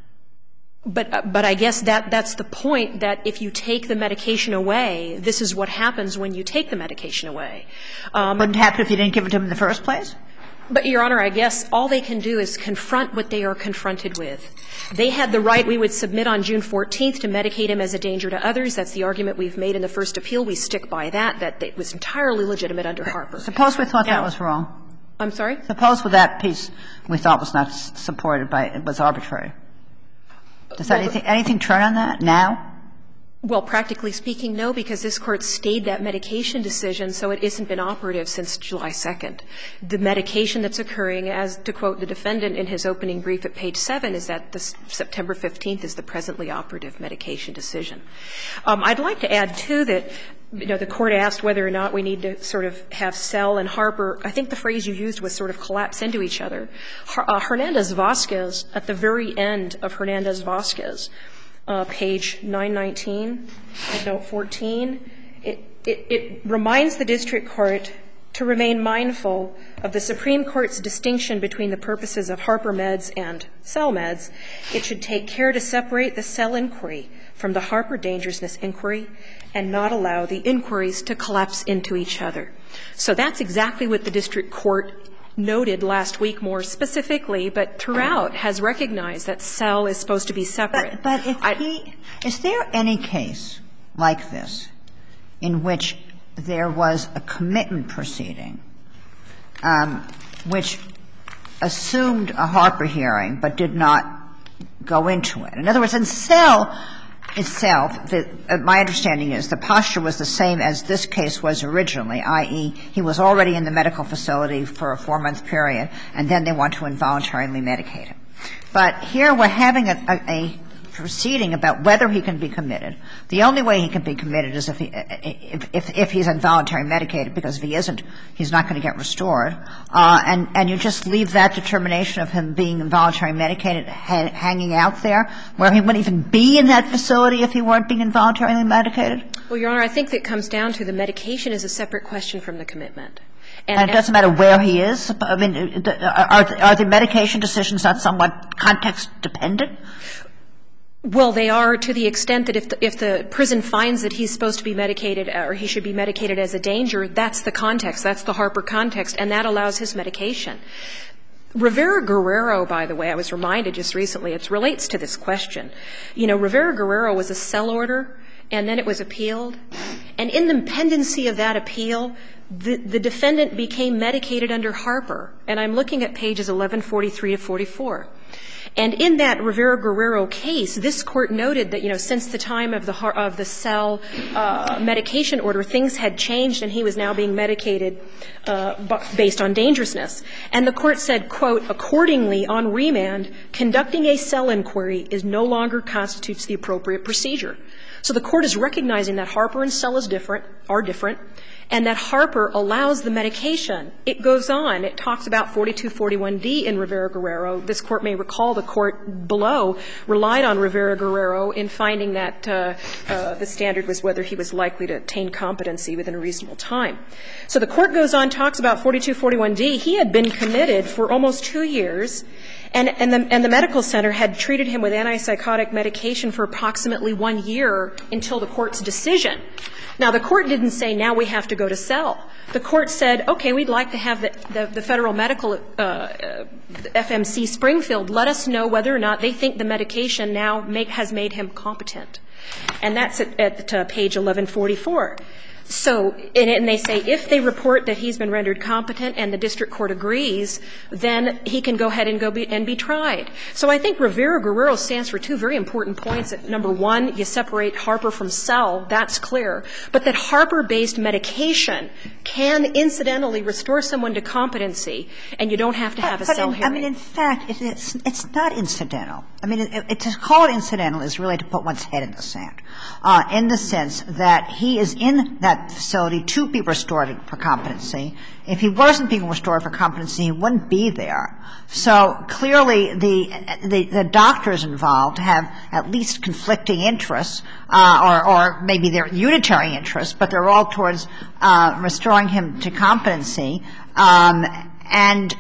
But, uh, but I guess that, that's the point, that if you take the medication away, this is what happens when you take the medication away. Um, Wouldn't happen if you didn't give it to him in the first place? But, Your Honor, I guess all they can do is confront what they are confronted with. They had the right, we would submit on June fourteenth, to medicate him as a danger to others. That's the argument we've made in the first appeal. We stick by that, that it was entirely legitimate under Harper. Suppose we thought now, that was wrong. I'm sorry? Suppose with that piece we thought was not supported by, it was arbitrary. Does well, anything, anything turn on that now? Well, practically speaking, no, because this Court stayed that medication decision, so it hasn't been operative since July second. The medication that's occurring, as to quote the defendant in his opening brief at page seven, is that the September fifteenth is the presently operative medication decision. Um, I'd like to add, too, that, you know, the Court asked whether or not we need to sort of have Sell and Harper. I think the phrase you used was sort of collapse into each other. Uh, Hernandez-Vasquez, at the very end of Hernandez-Vasquez, Uh, page nine nineteen, note fourteen, it, it, it reminds the district court to remain mindful of the Supreme Court's distinction between the purposes of Harper meds and cell meds, it should take care to separate the cell inquiry from the Harper dangerousness inquiry and not allow the inquiries to collapse into each other. So that's exactly what the district court noted last week more specifically, but throughout has recognized that cell is supposed to be separate. But, but if I, he – is there any case like this in which there was a commitment proceeding um, which assumed a Harper hearing but did not go into it? In other words, in cell itself, the, uh, my understanding is the posture was the same as this case was originally, that is, he was already in the medical facility for a four-month period, and then they want to involuntarily medicate him. But here we're having a, a, a proceeding about whether he can be committed. The only way he can be committed is if, he, if, if, if he's involuntarily medicated, because if he isn't, he's not going to get restored. Uh, and, and you just leave that determination of him being involuntarily medicated ha- hanging out there, where he wouldn't even be in that facility if he weren't being involuntarily medicated? Well, Your Honor, I think that comes down to the medication is a separate question from the commitment. And, and it doesn't matter where he is? I mean, are, are the medication decisions not somewhat context dependent? Well, they are to the extent that if the, if the prison finds that he's supposed to be medicated or he should be medicated as a danger, that's the context. That's the Harper context, and that allows his medication. Rivera-Guerrero, by the way, I was reminded just recently, it relates to this question. You know, Rivera-Guerrero was a cell order, and then it was appealed. And in the pendency of that appeal, the, the defendant became medicated under Harper. And I'm looking at pages eleven forty-three to forty-four. And in that Rivera-Guerrero case, this Court noted that, you know, since the time of the of the cell uh, medication order, things had changed and he was now being medicated uh, based on dangerousness. And the Court said, quote, accordingly, on remand, conducting a cell inquiry is no longer constitutes the appropriate procedure. So the Court is recognizing that Harper and cell is different, are different, and that Harper allows the medication. It goes on. It talks about forty-two forty-one D in Rivera-Guerrero. This Court may recall the Court below relied on Rivera-Guerrero in finding that uh, uh, the standard was whether he was likely to attain competency within a reasonable time. So the Court goes on, talks about forty-two forty-one D. He had been committed for almost two years, and, and, the, and the medical center had treated him with antipsychotic medication for approximately one year until the Court's decision. Now, the Court didn't say, now we have to go to cell. The Court said, okay, we'd like to have the, the, the Federal Medical uh, uh, F M C Springfield let us know whether or not they think the medication now make, has made him competent. And that's at, at uh, page eleven forty-four. So, and, and they say if they report that he's been rendered competent and the district court agrees, then he can go ahead and go be, and be tried. So I think Rivera-Guerrero stands for two very important points. Number one, you separate Harper from cell. That's clear. But that Harper-based medication can incidentally restore someone to competency, and you don't have to have but, a cell in, hearing. I mean, in fact, it, it's, it's not incidental. I mean, it, it, to call it incidental is really to put one's head in the sand, uh, in the sense that he is in that facility to be restored for competency. If he wasn't being restored for competency, he wouldn't be there. So clearly the the, the doctors involved have at least conflicting interests, uh, or, or maybe they're unitary interests, but they're all towards uh, restoring him to competency. Um, and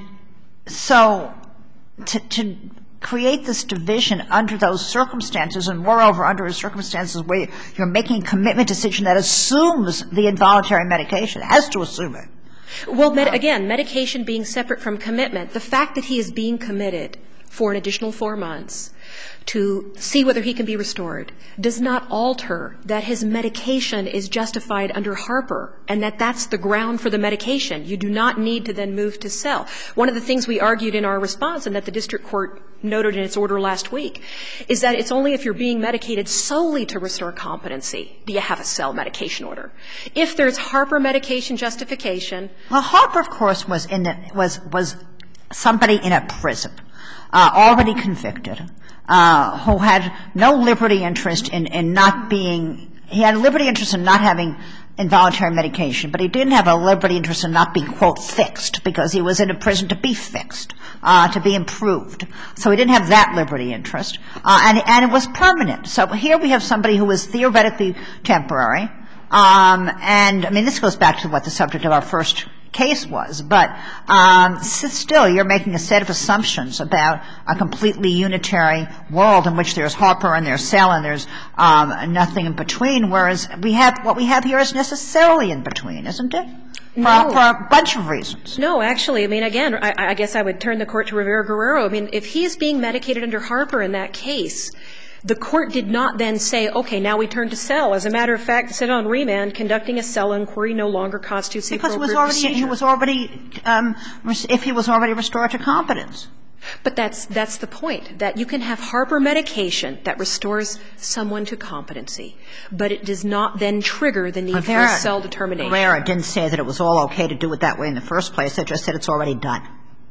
so to, to create this division under those circumstances, and moreover under circumstances where you're making a commitment decision that assumes the involuntary medication, has to assume it. Well, med- again, medication being separate from commitment, the fact that he is being committed for an additional four months to see whether he can be restored does not alter that his medication is justified under Harper and that that's the ground for the medication. You do not need to then move to cell. One of the things we argued in our response and that the district court noted in its order last week is that it's only if you're being medicated solely to restore competency do you have a cell medication order. If there's Harper medication justification. Well, Harper, of course, was in the, was, was somebody in a prison, uh, already convicted, uh, who had no liberty interest in, in not being, he had a liberty interest in not having involuntary medication, but he didn't have a liberty interest in not being, quote, fixed, because he was in a prison to be fixed, uh, to be improved. So he didn't have that liberty interest, uh, and, and it was permanent. So here we have somebody who was theoretically temporary, um, and, I mean, this goes back to what the subject of our first case was. But um, still, you're making a set of assumptions about a completely unitary world in which there's Harper and there's Sell and there's um, nothing in between, whereas we have what we have here is necessarily in between, isn't it? For, No. for a bunch of reasons. No, actually, I mean, again, I, I guess I would turn the Court to Rivera-Guerrero. I mean, if he is being medicated under Harper in that case, the Court did not then say, okay, now we turn to Sell. As a matter of fact, it said on remand, conducting a Sell inquiry no longer constitutes the Because appropriate it was already, procedure. he was already, um, if he was already restored to competence. But that's that's the point, that you can have Harper medication that restores someone to competency, but it does not then trigger the need for a Sell determination. Rivera didn't say that it was all okay to do it that way in the first place. It just said it's already done.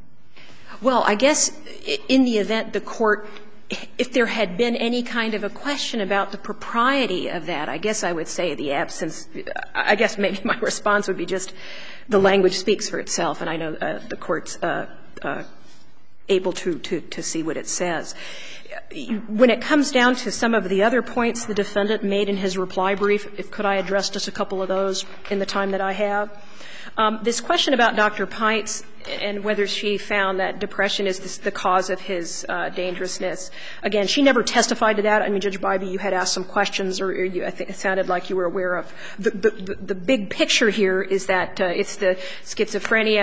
Well, I guess in the event the Court, if there had been any kind of a question about the propriety of that, I guess I would say the absence, I guess maybe my response would be just the language speaks for itself, and I know uh, the Court's uh, uh, able to, to, to see what it says. When it comes down to some of the other points the defendant made in his reply brief, if could I address just a couple of those in the time that I have? Um, this question about Doctor Pites and whether she found that depression is the cause of his uh, dangerousness. Again, she never testified to that. I mean, Judge Bybee, you had asked some questions, or you, I think it sounded like you were aware of. The, the, the big picture here is that uh, it's the schizophrenia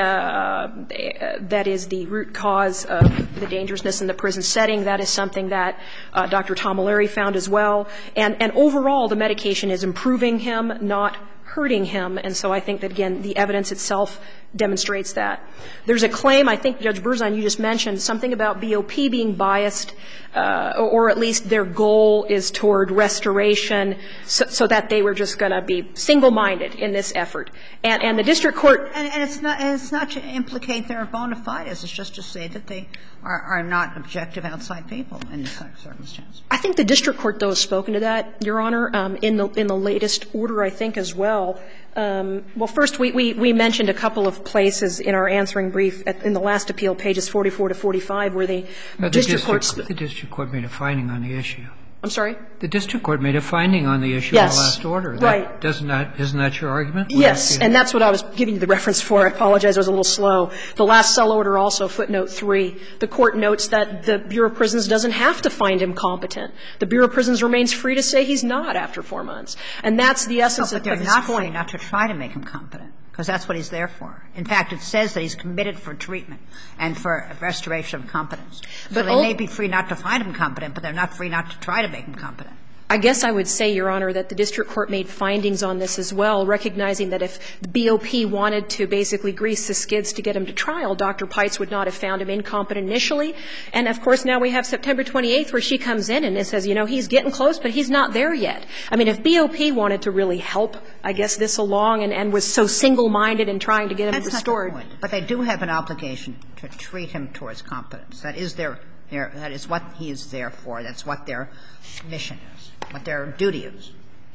uh, that is the root cause of the dangerousness in the prison setting. That is something that uh, Doctor Tomoleri found as well. And, and overall, the medication is improving him, not hurting him, and so I think that, again, the evidence itself demonstrates that. There's a claim, I think, Judge Berzon, you just mentioned, something about B O P being biased, uh, or at least their goal is toward restoration, so, so that they were just going to be single-minded in this effort. And, and the district court... And, and it's not, and it's not to implicate their bona fides. It's just to say that they are, are not objective outside people in this circumstance. I think the district court, though, has spoken to that, Your Honor, um, in the in the latest order, I think, as well. Um, well, first, we, we, we mentioned a couple of places in our answering brief at, in the last appeal, pages forty-four to forty-five, where the, the district, district court... The district court made a finding on the issue. I'm sorry? The district court made a finding on the issue yes, in the last order. That right. Doesn't that, isn't that your argument? Yes, and that's what I was giving you the reference for. I apologize, I was a little slow. The last cell order also, footnote three, the court notes that the Bureau of Prisons doesn't have to find him competent. The Bureau of Prisons remains free to say he's not after four months. And that's the essence no, of, but of this not point. Free not to try to make him competent, because that's what he's there for. In fact, it says that he's committed for treatment and for restoration of competence. So but they all, may be free not to find him competent, but they're not free not to try to make him competent. I guess I would say, Your Honor, that the district court made findings on this as well, recognizing that if the B O P wanted to basically grease the skids to get him to trial, Doctor Pites would not have found him incompetent initially. And, of course, now we have September twenty-eighth where she comes in and says, you know, he's getting close, but he's not there yet. I mean, if B O P wanted to really help, I guess, this along and, and was so single-minded in trying to get him That's restored. Not the point. But they do have an obligation to treat him towards competence. That is their, their that is what he is there for. That's what their mission is, what their duty is.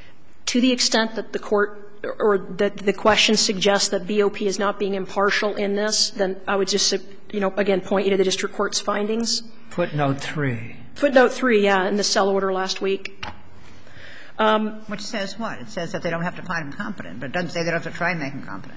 To the extent that the court or that the question suggests that B O P is not being impartial in this, then I would just, you know, again, point you to the district court's findings. Footnote three. Footnote three, yeah, in the cell order last week. Um, Which says what? It says that they don't have to find him competent, but it doesn't say they don't have to try and make him competent.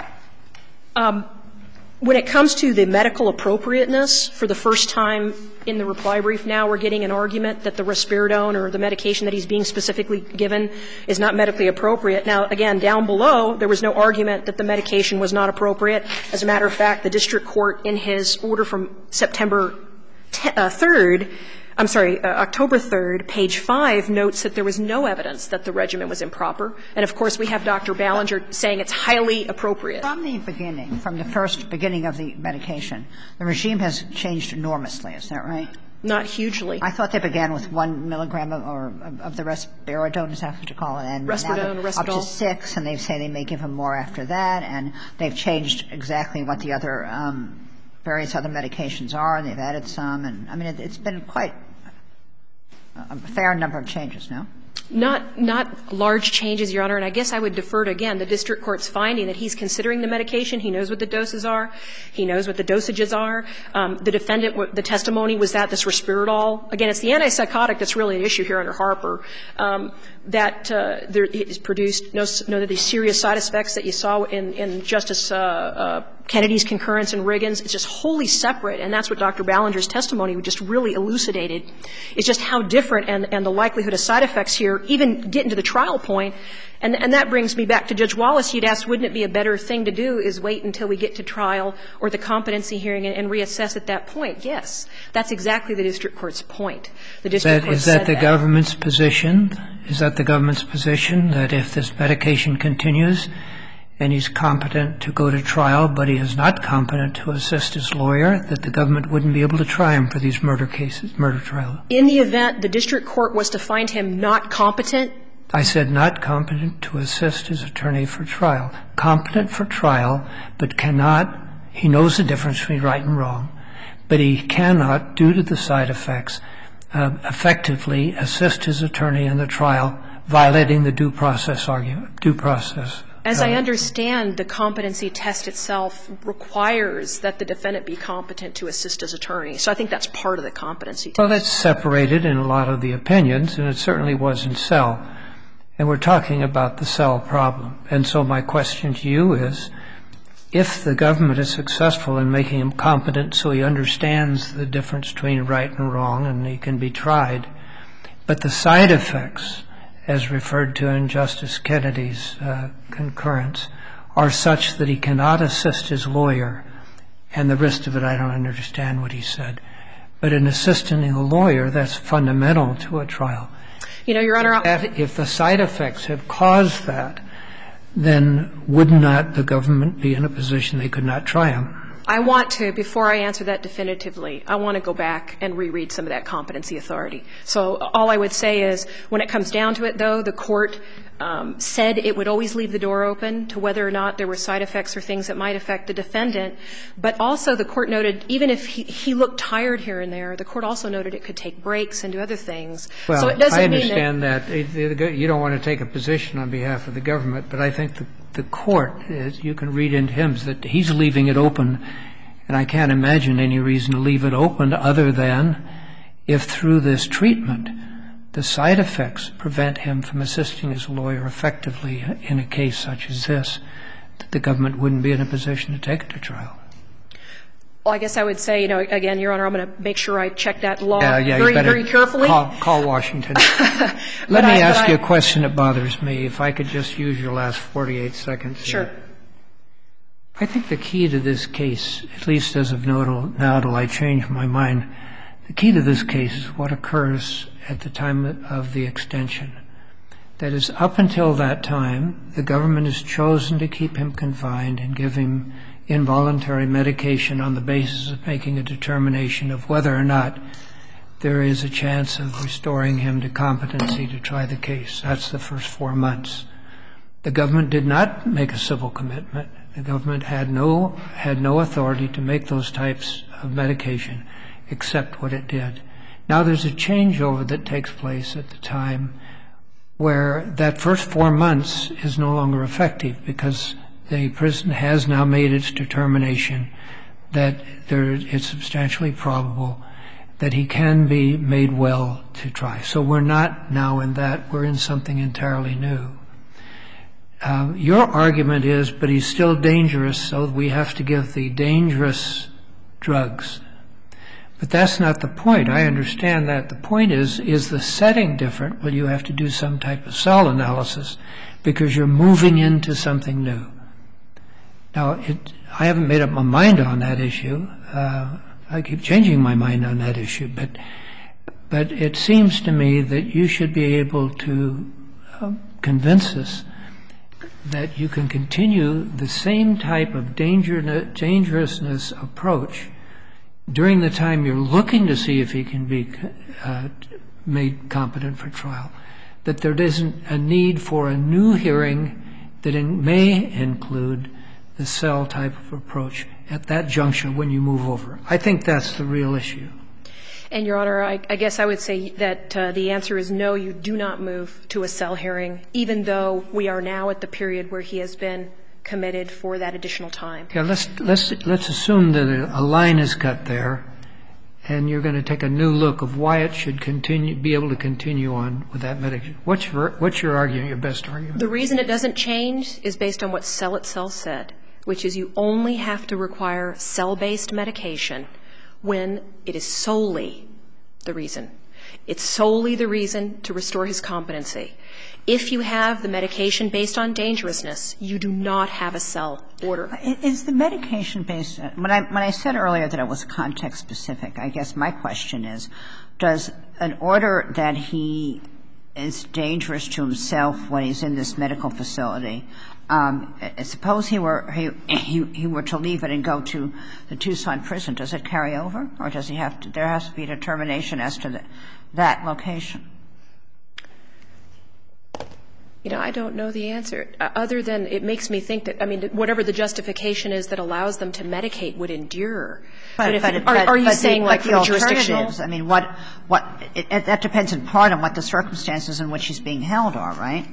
Um, when it comes to the medical appropriateness, for the first time in the reply brief now, we're getting an argument that the risperidone or the medication that he's being specifically given is not medically appropriate. Now, again, down below, there was no argument that the medication was not appropriate. As a matter of fact, the district court in his order from September third, I'm sorry, uh, October third, page five, notes that there was no evidence that the regimen was improper. And, of course, we have Doctor Ballinger saying it's highly appropriate. From the beginning, from the first beginning of the medication, the regime has changed enormously. Is that right? Not hugely. I thought they began with one milligram of, or, of the risperidone, is that what you call it? And Risperidone, now up to Risperdal. six, and they say they may give him more after that. And they've changed exactly what the other um, various other medications are, and they've added some. And I mean, it, it's been quite a fair number of changes, no? Not not large changes, Your Honor, and I guess I would defer to, again, the district court's finding that he's considering the medication. He knows what the doses are. He knows what the dosages are. Um, the defendant, the testimony was that this Risperdal, again, it's the antipsychotic that's really an issue here under Harper, um, that uh, there is produced no, none of these serious side effects that you saw in, in Justice uh, uh, Kennedy's concurrence in Riggins. It's just wholly separate, and that's what Doctor Ballinger's testimony just really elucidated. It's just how different and, and the likelihood of side effects here even getting to the trial point. And, and that brings me back to Judge Wallace. You'd asked, wouldn't it be a better thing to do is wait until we get to trial or the competency hearing and, and reassess at that point? Yes. That's exactly the district court's point. The district that, court is said that the that. government's position? Is that the government's position, that if this medication continues and he's competent to go to trial, but he is not competent to assist his lawyer, that the government wouldn't be able to try him for these murder cases, murder trials? In the event the district court was to find him not competent, I said not competent to assist his attorney for trial. Competent for trial, but cannot, he knows the difference between right and wrong, but he cannot, due to the side effects, uh, effectively assist his attorney in the trial, violating the due process argument, due process. As I understand, the competency test itself requires that the defendant be competent to assist his attorney. So I think that's part of the competency test. Well, that's separated in a lot of the opinions, and it certainly was in Sell. And we're talking about the Sell problem. And so my question to you is, if the government is successful in making him competent so he understands the difference between right and wrong and he can be tried, but the side effects, as referred to in Justice Kennedy's uh, concurrence, are such that he cannot assist his lawyer, and the rest of it I don't understand what he said. But in assisting a lawyer, that's fundamental to a trial. You know, Your Honor, if, that, if the side effects have caused that, then would not the government be in a position they could not try him? I want to, before I answer that definitively, I want to go back and reread some of that competency authority. So all I would say is, when it comes down to it, though, the court um, said it would always leave the door open to whether or not there were side effects or things that might affect the defendant. But also the court noted, even if he, he looked tired here and there, the court also noted it could take breaks and do other things. Well, so it doesn't I understand mean that, that. You don't want to take a position on behalf of the government, but I think the, the court, is, you can read in hymns that he's leaving it open, and I can't imagine any reason to leave it open other than if through this treatment the side effects prevent him from assisting his lawyer effectively in a case such as this, that the government wouldn't be in a position to take it to trial. Well, I guess I would say, you know, again, Your Honor, I'm going to make sure I check that law yeah, yeah, very, very carefully. Call, call Washington. Let me I, ask you I, a question that bothers me, if I could just use your last forty-eight seconds. Sure. Here. I think the key to this case, at least as of now till I change my mind, the key to this case is what occurs at the time of the extension. That is, up until that time, the government has chosen to keep him confined and give him involuntary medication on the basis of making a determination of whether or not there is a chance of restoring him to competency to try the case. That's the first four months. The government did not make a civil commitment. The government had no had no authority to make those types of medication except what it did. Now there's a changeover that takes place at the time where that first four months is no longer effective because the prison has now made its determination that there, it's substantially probable that he can be made well to try. So we're not now in that. We're in something entirely new. Uh, your argument is, but he's still dangerous, so we have to give the dangerous drugs. But that's not the point. I understand that. The point is, is the setting different? Well, you have to do some type of cell analysis because you're moving into something new. Now, it, I haven't made up my mind on that issue. Uh, I keep changing my mind on that issue. But, but it seems to me that you should be able to uh, convince us that you can continue the same type of danger, dangerousness approach during the time you're looking to see if he can be uh, made competent for trial, that there isn't a need for a new hearing that in, may include the cell type of approach at that juncture when you move over. I think that's the real issue. And, Your Honor, I, I guess I would say that uh, the answer is no, you do not move to a cell hearing, even though we are now at the period where he has been committed for that additional time. Yeah, let's, let's, let's assume that a, a line is cut there, and you're going to take a new look of why it should continue, be able to continue on with that medication. What's your, what's your argument, your best argument? The reason it doesn't change is based on what Cell itself said, which is you only have to require cell-based medication when it is solely the reason. It's solely the reason to restore his competency. If you have the medication based on dangerousness, you do not have a cell order. Is the medication based – when I, when I said earlier that it was context specific, I guess my question is, does an order that he is dangerous to himself when he's in this medical facility, um, suppose he were he, he, he were to leave it and go to the Tucson prison, does it carry over? Or does he have to – there has to be a determination as to the, that location? You know, I don't know the answer, uh, other than it makes me think that, I mean, whatever the justification is that allows them to medicate would endure. But, but, if, but, are, but, are you but saying the, like but for the jurisdictional? alternatives, I mean, what, what, it, it, that depends in part on what the circumstances in which he's being held are, right?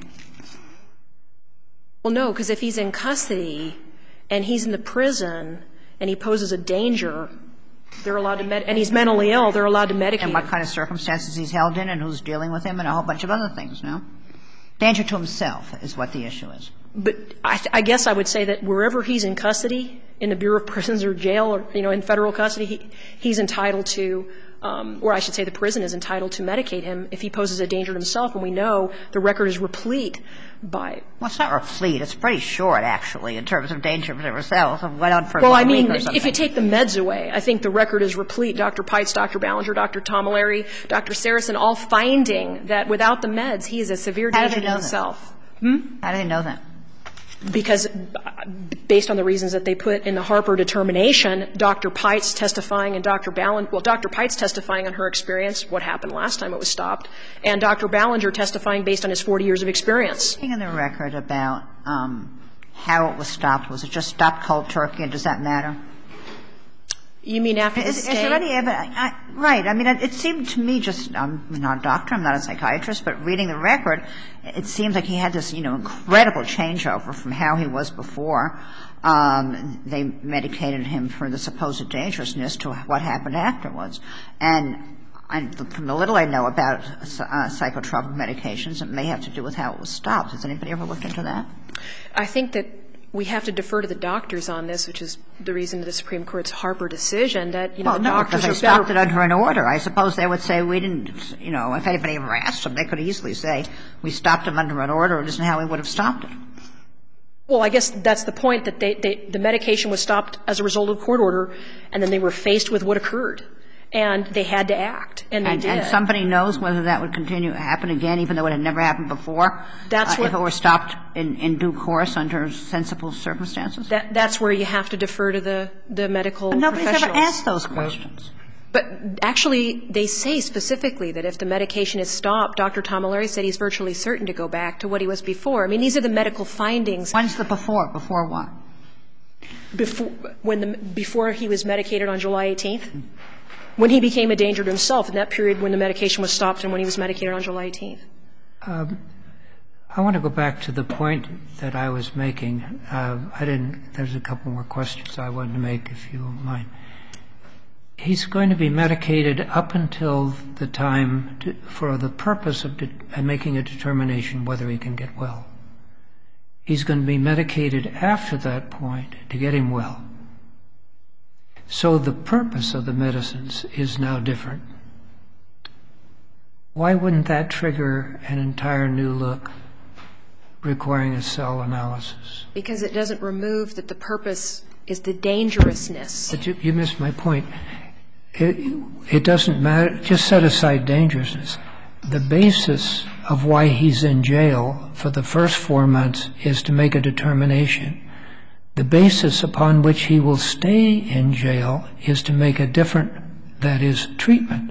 Well, no, because if he's in custody and he's in the prison and he poses a danger, they're allowed to med- and he's mentally ill, they're allowed to medicate And what him. kind of circumstances he's held in and who's dealing with him and a whole bunch of other things, no? Danger to himself is what the issue is. But I, I guess I would say that wherever he's in custody, in the Bureau of Prisons or jail or, you know, in federal custody, he, he's entitled to, um, or I should say the prison is entitled to medicate him if he poses a danger to himself. And we know the record is replete by. Well, it's not replete. It's pretty short, actually, in terms of danger to himself. It went on for Well, a I mean, week or something. if you take the meds away, I think the record is replete. Doctor Pites, Doctor Ballinger, Doctor Tomoleri, Doctor Saracen, all finding that without the meds, he is a severe danger to himself. Hmm? How do they know that? Because based on the reasons that they put in the Harper determination, Doctor Pites testifying and Doctor Ballinger, well, Doctor Pites testifying on her experience, what happened last time it was stopped, and Doctor Ballinger testifying based on his forty years of experience. Anything in the record about um, how it was stopped? Was it just stopped cold turkey, and does that matter? You mean after the Is, stay? is there any evidence? I, right. I mean, it, it seemed to me just, I'm not a doctor, I'm not a psychiatrist, but reading the record, it seems like he had this, you know, incredible changeover from how he was before. Um, they medicated him for the supposed dangerousness to what happened afterwards. And I, from the little I know about uh, psychotropic medications, it may have to do with how it was stopped. Has anybody ever looked into that? I think that we have to defer to the doctors on this, which is the reason of the Supreme Court's Harper decision that, you know, well, the no, doctors because they are stopped better. it under an order. I suppose they would say we didn't, you know, if anybody ever asked them, they could easily say we stopped him under an order. It isn't how we would have stopped it. Well, I guess that's the point, that they, they, the medication was stopped as a result of court order, and then they were faced with what occurred. And they had to act, and they and, did. And somebody knows whether that would continue to happen again, even though it had never happened before? That's uh, what, if it were stopped in, in due course under sensible circumstances? That, that's where you have to defer to the, the medical but nobody's professionals. ever asked those questions. But actually, they say specifically that if the medication is stopped, Doctor Tomoleri said he's virtually certain to go back to what he was before. I mean, these are the medical findings. When's the before? Before what? Before, when the, before he was medicated on July eighteenth. When he became a danger to himself, in that period when the medication was stopped and when he was medicated on July eighteenth. Um, I want to go back to the point that I was making. Uh, I didn't, there's a couple more questions I wanted to make, if you don't mind. He's going to be medicated up until the time to, for the purpose of de- making a determination whether he can get well. He's going to be medicated after that point to get him well. So the purpose of the medicines is now different. Why wouldn't that trigger an entire new look requiring a cell analysis? Because it doesn't remove that the purpose is the dangerousness. But you, you missed my point. It, it doesn't matter. Just set aside dangerousness. The basis of why he's in jail for the first four months is to make a determination. The basis upon which he will stay in jail is to make a different, that is, treatment.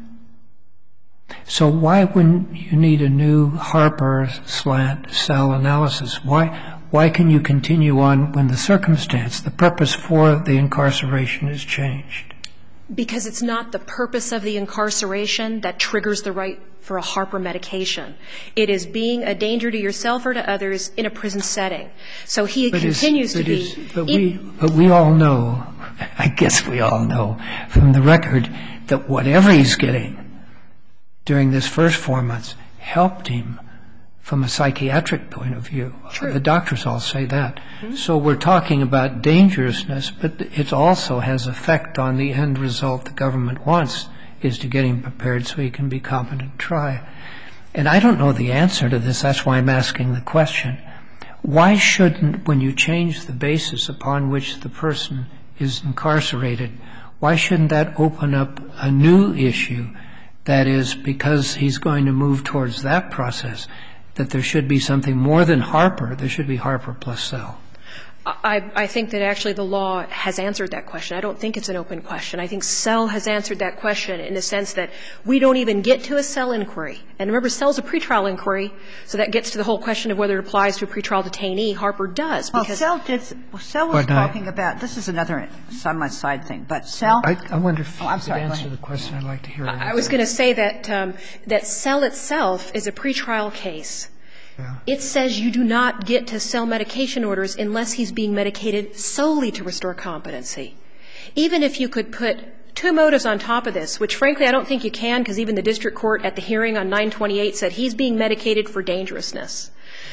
So why wouldn't you need a new Harper slant cell analysis? Why, why can you continue on when the circumstance, the purpose for the incarceration is changed? Because it's not the purpose of the incarceration that triggers the right for a Harper medication. It is being a danger to yourself or to others in a prison setting. So he but continues is, to be. Is, but, we, but we all know, I guess we all know from the record, that whatever he's getting during this first four months helped him from a psychiatric point of view. True. The doctors all say that. Mm-hmm. So we're talking about dangerousness, but it also has effect on the end result the government wants, is to get him prepared so he can be competent to try. And I don't know the answer to this. That's why I'm asking the question. Why shouldn't, when you change the basis upon which the person is incarcerated, why shouldn't that open up a new issue? That is, because he's going to move towards that process, that there should be something more than Harper. There should be Harper plus Cell. I, I think that actually the law has answered that question. I don't think it's an open question. I think Cell has answered that question in the sense that we don't even get to a Cell inquiry. And remember, Cell's a pretrial inquiry, so that gets to the whole question of whether it applies to a pretrial detainee. Harper does. Well, Cell did. Well, Cell was talking about. This is another somewhat side thing, but Cell. I, I wonder if oh, I'm sorry, you could answer the question. I'd like to hear. I, I was going to say that um, that Cell itself is a pretrial case. Yeah. It says you do not get to sell medication orders unless he's being medicated solely to restore competency. Even if you could put two motives on top of this, which frankly I don't think you can, because even the district court at the hearing on nine twenty-eight said he's being medicated for dangerousness.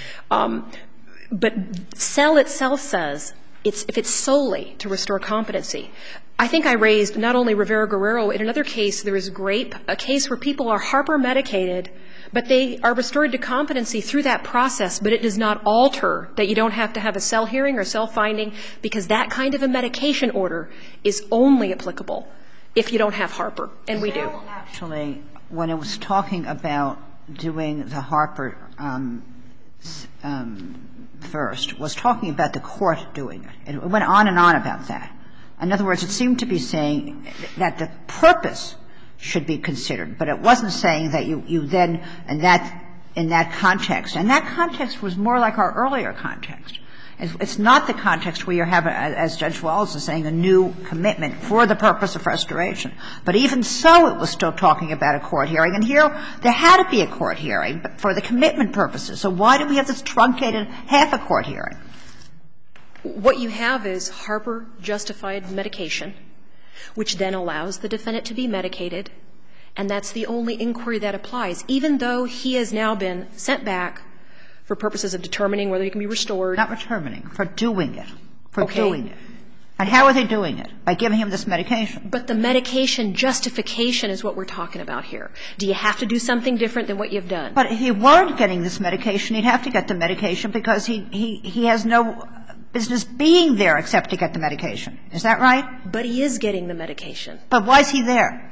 Um, but Cell itself says it's, if it's solely to restore competency. I think I raised not only Rivera-Guerrero, in another case there is Grape, a case where people are Harper medicated, but they are restored to competency through that process, but it does not alter that you don't have to have a Cell hearing or Cell finding, because that kind of a medication order is only applicable if you don't have Harper, and we do. Cell actually, when it was talking about doing the Harper um, um, first, was talking about the court doing it. It went on and on about that. In other words, it seemed to be saying that the purpose should be considered, but it wasn't saying that you, you then, in that, in that context, and that context was more like our earlier context. It's, it's not the context where you have, as Judge Wallace is saying, a new commitment for the purpose of restoration. But even so, it was still talking about a court hearing. And here, there had to be a court hearing for the commitment purposes. So why do we have this truncated half a court hearing? What you have is Harper justified medication, which then allows the defendant to be medicated, and that's the only inquiry that applies, even though he has now been sent back for purposes of determining whether he can be restored. Not determining, for doing it, for okay. doing it. And how are they doing it? By giving him this medication. But the medication justification is what we're talking about here. Do you have to do something different than what you've done? But if he weren't getting this medication, he'd have to get the medication because he, he, he has no business being there except to get the medication. Is that right? But he is getting the medication. But why is he there?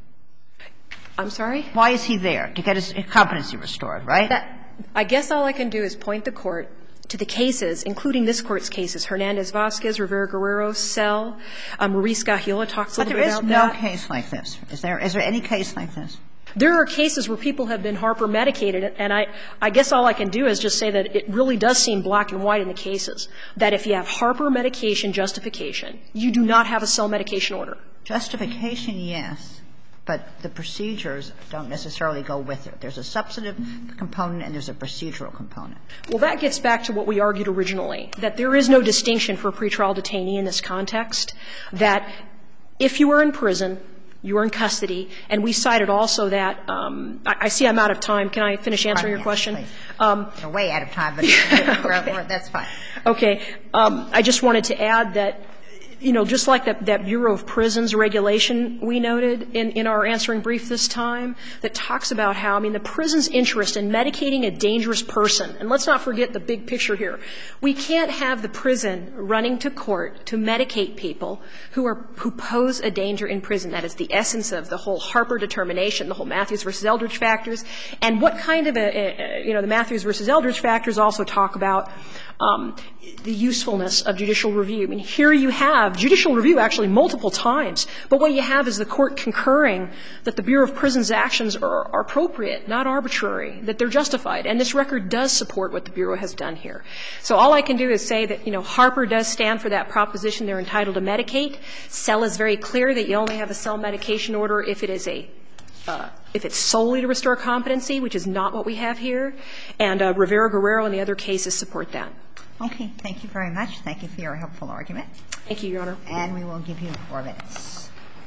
I'm sorry? Why is he there? To get his competency restored, right? That, I guess all I can do is point the Court to the cases, including this Court's cases, Hernandez-Vasquez, Rivera-Guerrero, Cell, um, Maurice-Gahila talks a little bit about that. But there is no case like this. Is there, is there any case like this? There are cases where people have been Harper medicated, and I, I guess all I can do is just say that it really does seem black and white in the cases, that if you have Harper medication justification, you do not have a Cell medication order. Justification, yes, but the procedures don't necessarily go with it. There's a substantive component and there's a procedural component. Well, that gets back to what we argued originally, that there is no distinction for a pretrial detainee in this context, that if you were in prison, you were in custody, and we cited also that um, – I, I see I'm out of time. Can I finish answering your question? Um, You're way out of time, but okay. That's fine. Okay. Um, I just wanted to add that, you know, just like that, that Bureau of Prisons regulation we noted in, in our answering brief this time that talks about how, I mean, the prison's interest in medicating a dangerous person, and let's not forget the big picture here. We can't have the prison running to court to medicate people who are, who pose a danger in prison. That is the essence of the whole Harper determination, the whole Matthews versus Eldridge factors. And what kind of a, a you know, the Matthews versus Eldridge factors also talk about um, the usefulness of judicial review. I mean, here you have have judicial review actually multiple times, but what you have is the court concurring that the Bureau of Prisons' actions are, are appropriate, not arbitrary, that they're justified. And this record does support what the Bureau has done here. So all I can do is say that, you know, Harper does stand for that proposition. They're entitled to medicate. Cell is very clear that you only have a cell medication order if it is a Uh, if it's solely to restore competency, which is not what we have here, and uh, Rivera-Guerrero and the other cases support that. Okay. Thank you very much. Thank you for your helpful argument. Thank you, Your Honor. And we will give you four minutes.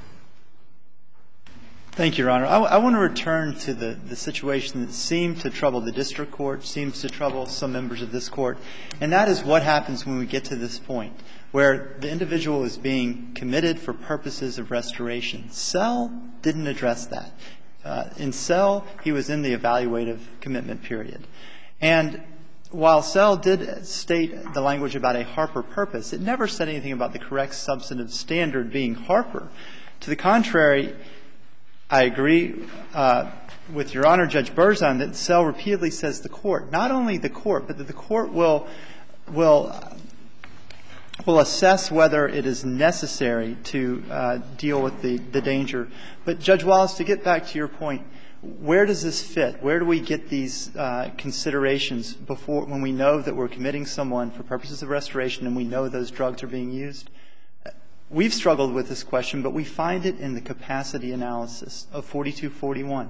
Thank you, Your Honor. I, I want to return to the, the situation that seemed to trouble the district court, seems to trouble some members of this court, and that is what happens when we get to this point, where the individual is being committed for purposes of restoration. Cell didn't address that. Uh, in Cell, he was in the evaluative commitment period. And while Cell did state the language about a Harper purpose, it never said anything about the correct substantive standard being Harper. To the contrary, I agree uh, with Your Honor, Judge Berzon, that Cell repeatedly says the court, not only the court, but that the court will will will assess whether it is necessary to uh, deal with the, the danger. But, Judge Wallace, to get back to your point, where does this fit? Where do we get these uh, considerations before, when we know that we're committing someone for purposes of restoration and we know those drugs are being used? We've struggled with this question, but we find it in the capacity analysis of forty-two forty-one,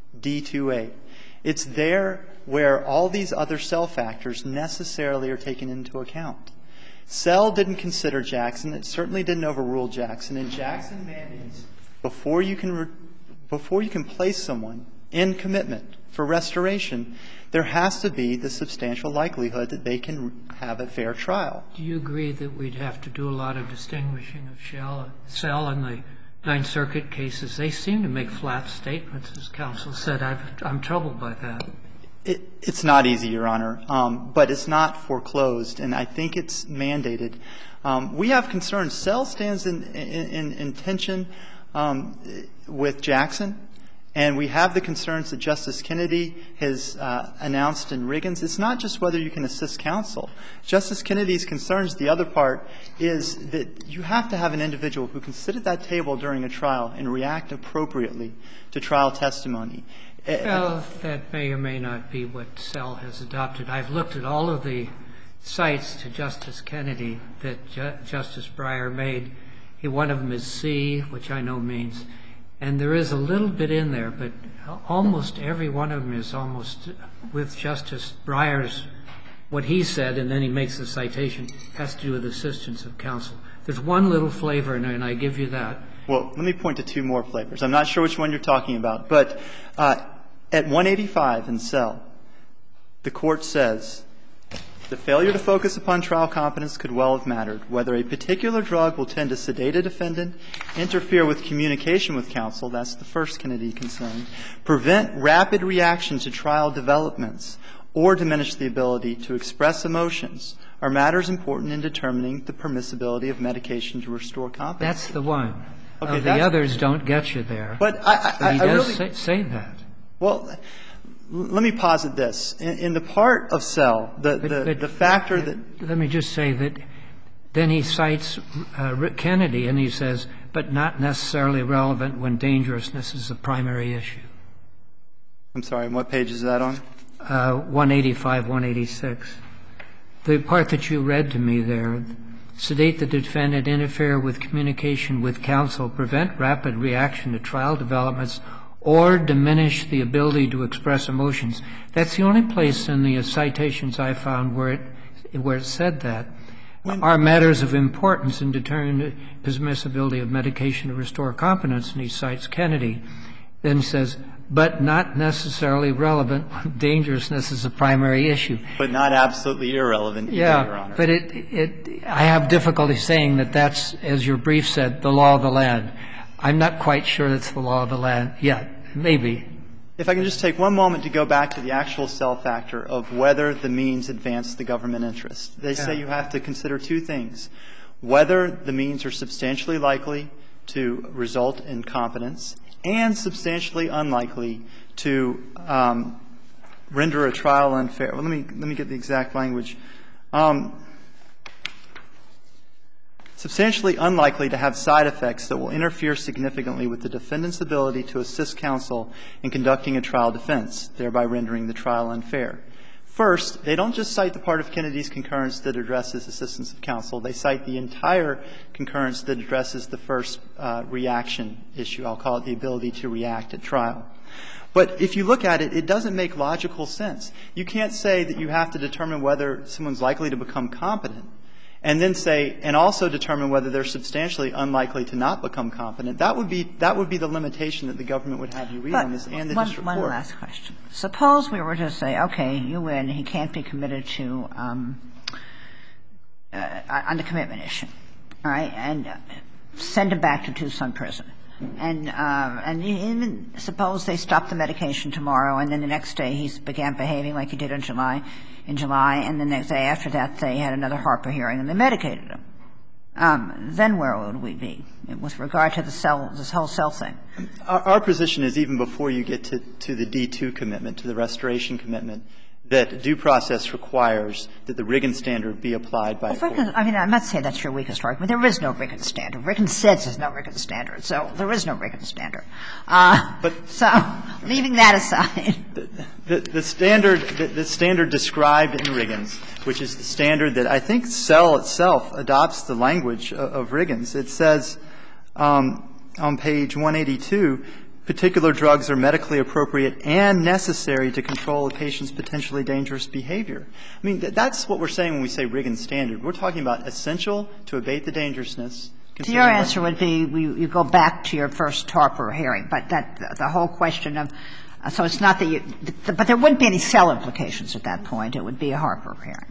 D two A. It's there where all these other Cell factors necessarily are taken into account. Cell didn't consider Jackson. It certainly didn't overrule Jackson. And Jackson mandates before you can re- before you can place someone in commitment for restoration, there has to be the substantial likelihood that they can have a fair trial. Do you agree that we'd have to do a lot of distinguishing of Shell, Cell in the Ninth Circuit cases? They seem to make flat statements, as counsel said. I've, I'm troubled by that. It, it's not easy, Your Honor, um, but it's not foreclosed, and I think it's mandated. Um, we have concerns. Cell stands in, in, in, in tension um, with Jackson, and we have the concerns that Justice Kennedy has uh, announced in Riggins. It's not just whether you can assist counsel. Justice Kennedy's concerns, the other part, is that you have to have an individual who can sit at that table during a trial and react appropriately to trial testimony. Well, that may or may not be what Cell has adopted. I've looked at all of the cites to Justice Kennedy that Ju- Justice Breyer made. He, one of them is C, which I know means, and there is a little bit in there, but almost every one of them is almost with Justice Breyer's, what he said, and then he makes the citation, has to do with assistance of counsel. There's one little flavor in there, and I give you that. Well, let me point to two more flavors. I'm not sure which one you're talking about, but uh, at one eighty-five in Cell, the Court says, the failure to focus upon trial competence could well have mattered. Whether a particular drug will tend to sedate a defendant, interfere with communication with counsel, that's the first Kennedy concern, prevent rapid reaction to trial developments, or diminish the ability to express emotions are matters important in determining the permissibility of medication to restore competence. That's the one. Okay, uh, the others don't get you there. But I, I, but he I does really, say, say that. Well, let me posit this. In, in the part of Cell, the, But, the, but, the factor but, that... Let me just say that then he cites uh, Rick Kennedy, and he says, but not necessarily relevant when dangerousness is the primary issue. I'm sorry, what page is that on? Uh, one eighty-five, one eighty-six. The part that you read to me there, sedate the defendant, interfere with communication with counsel, prevent rapid reaction to trial developments, or diminish the ability to express emotions. That's the only place in the citations I found where it, where it said that. When, are matters of importance in determining the permissibility of medication to restore competence, and he cites Kennedy. Then he says, but not necessarily relevant when dangerousness is a primary issue. But not absolutely irrelevant either, yeah, Your Honor. But it, it, I have difficulty saying that that's, as your brief said, the law of the land. I'm not quite sure it's the law of the land yet. Maybe. If I can just take one moment to go back to the actual Cell factor of whether the means advance the government interest. They yeah. say you have to consider two things. Whether the means are substantially likely to result in competence and substantially unlikely to um, render a trial unfair. Well, let me let me get the exact language. Um, substantially unlikely to have side effects that will interfere significantly with the defendant's ability to assist counsel in conducting a trial defense, thereby rendering the trial unfair. First, they don't just cite the part of Kennedy's concurrence that addresses assistance of counsel. They cite the entire concurrence that addresses the first uh, reaction issue. I'll call it the ability to react at trial. But if you look at it, it doesn't make logical sense. You can't say that you have to determine whether someone's likely to become competent and then say, and also determine whether they're substantially unlikely to not become competent. That would be, that would be the limitation that the government would have you read on this and the one, district one court. One last question. Suppose we were to say, okay, you win, he can't be committed to, um, uh, on the commitment issue, all right, and uh, send him back to Tucson prison. And, uh, and even suppose they stopped the medication tomorrow and then the next day he began behaving like he did in July, in July, and the next day after that they had another Harper hearing and they medicated him. Um, then where would we be with regard to the cell, this whole cell thing? Our, our position is even before you get to, to the D two commitment, to the restoration commitment, that due process requires that the Riggins standard be applied by well, a court. I mean, I'm not saying that's your weakest argument. There is no Riggins standard. Riggins says there's no Riggins standard, so there is no Riggins standard. Uh, but so, leaving that aside. The, the, the standard, the, the standard described in Riggins, which is the standard that I think Cell itself adopts the language of, of Riggins. It says um, on page one eighty-two, particular drugs are medically appropriate and necessary to control a patient's potentially dangerous behavior. I mean, th- that's what we're saying when we say Riggins standard. We're talking about essential to abate the dangerousness. So your answer would be we, you go back to your first Harper hearing, but that the, the whole question of uh, so it's not that you the, but there wouldn't be any Cell implications at that point. It would be a Harper hearing.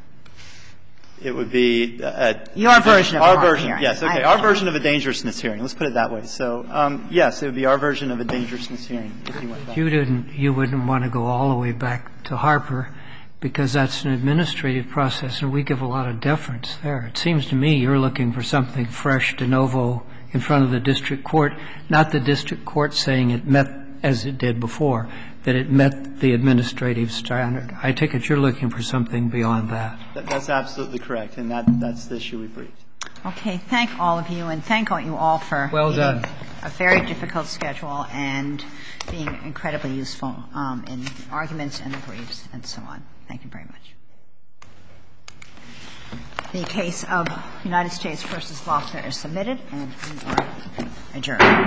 It would be a, your version of our a Harper version. hearing. Yes, okay. Our version of a dangerousness hearing. Let's put it that way. So, um, yes, it would be our version of a dangerousness hearing. If you went back. You didn't. You wouldn't want to go all the way back to Harper because that's an administrative process, and we give a lot of deference there. It seems to me you're looking for something fresh, de novo, in front of the district court, not the district court saying it met as it did before, that it met the administrative standard. I take it you're looking for something beyond that. that that's absolutely correct, and that, that's the issue we briefed. Okay. Thank all of you, and thank all you all for well done. a very difficult schedule and being incredibly useful um, in arguments and the briefs and so on. Thank you very much. The case of United States versus Loeffler is submitted and we are adjourned.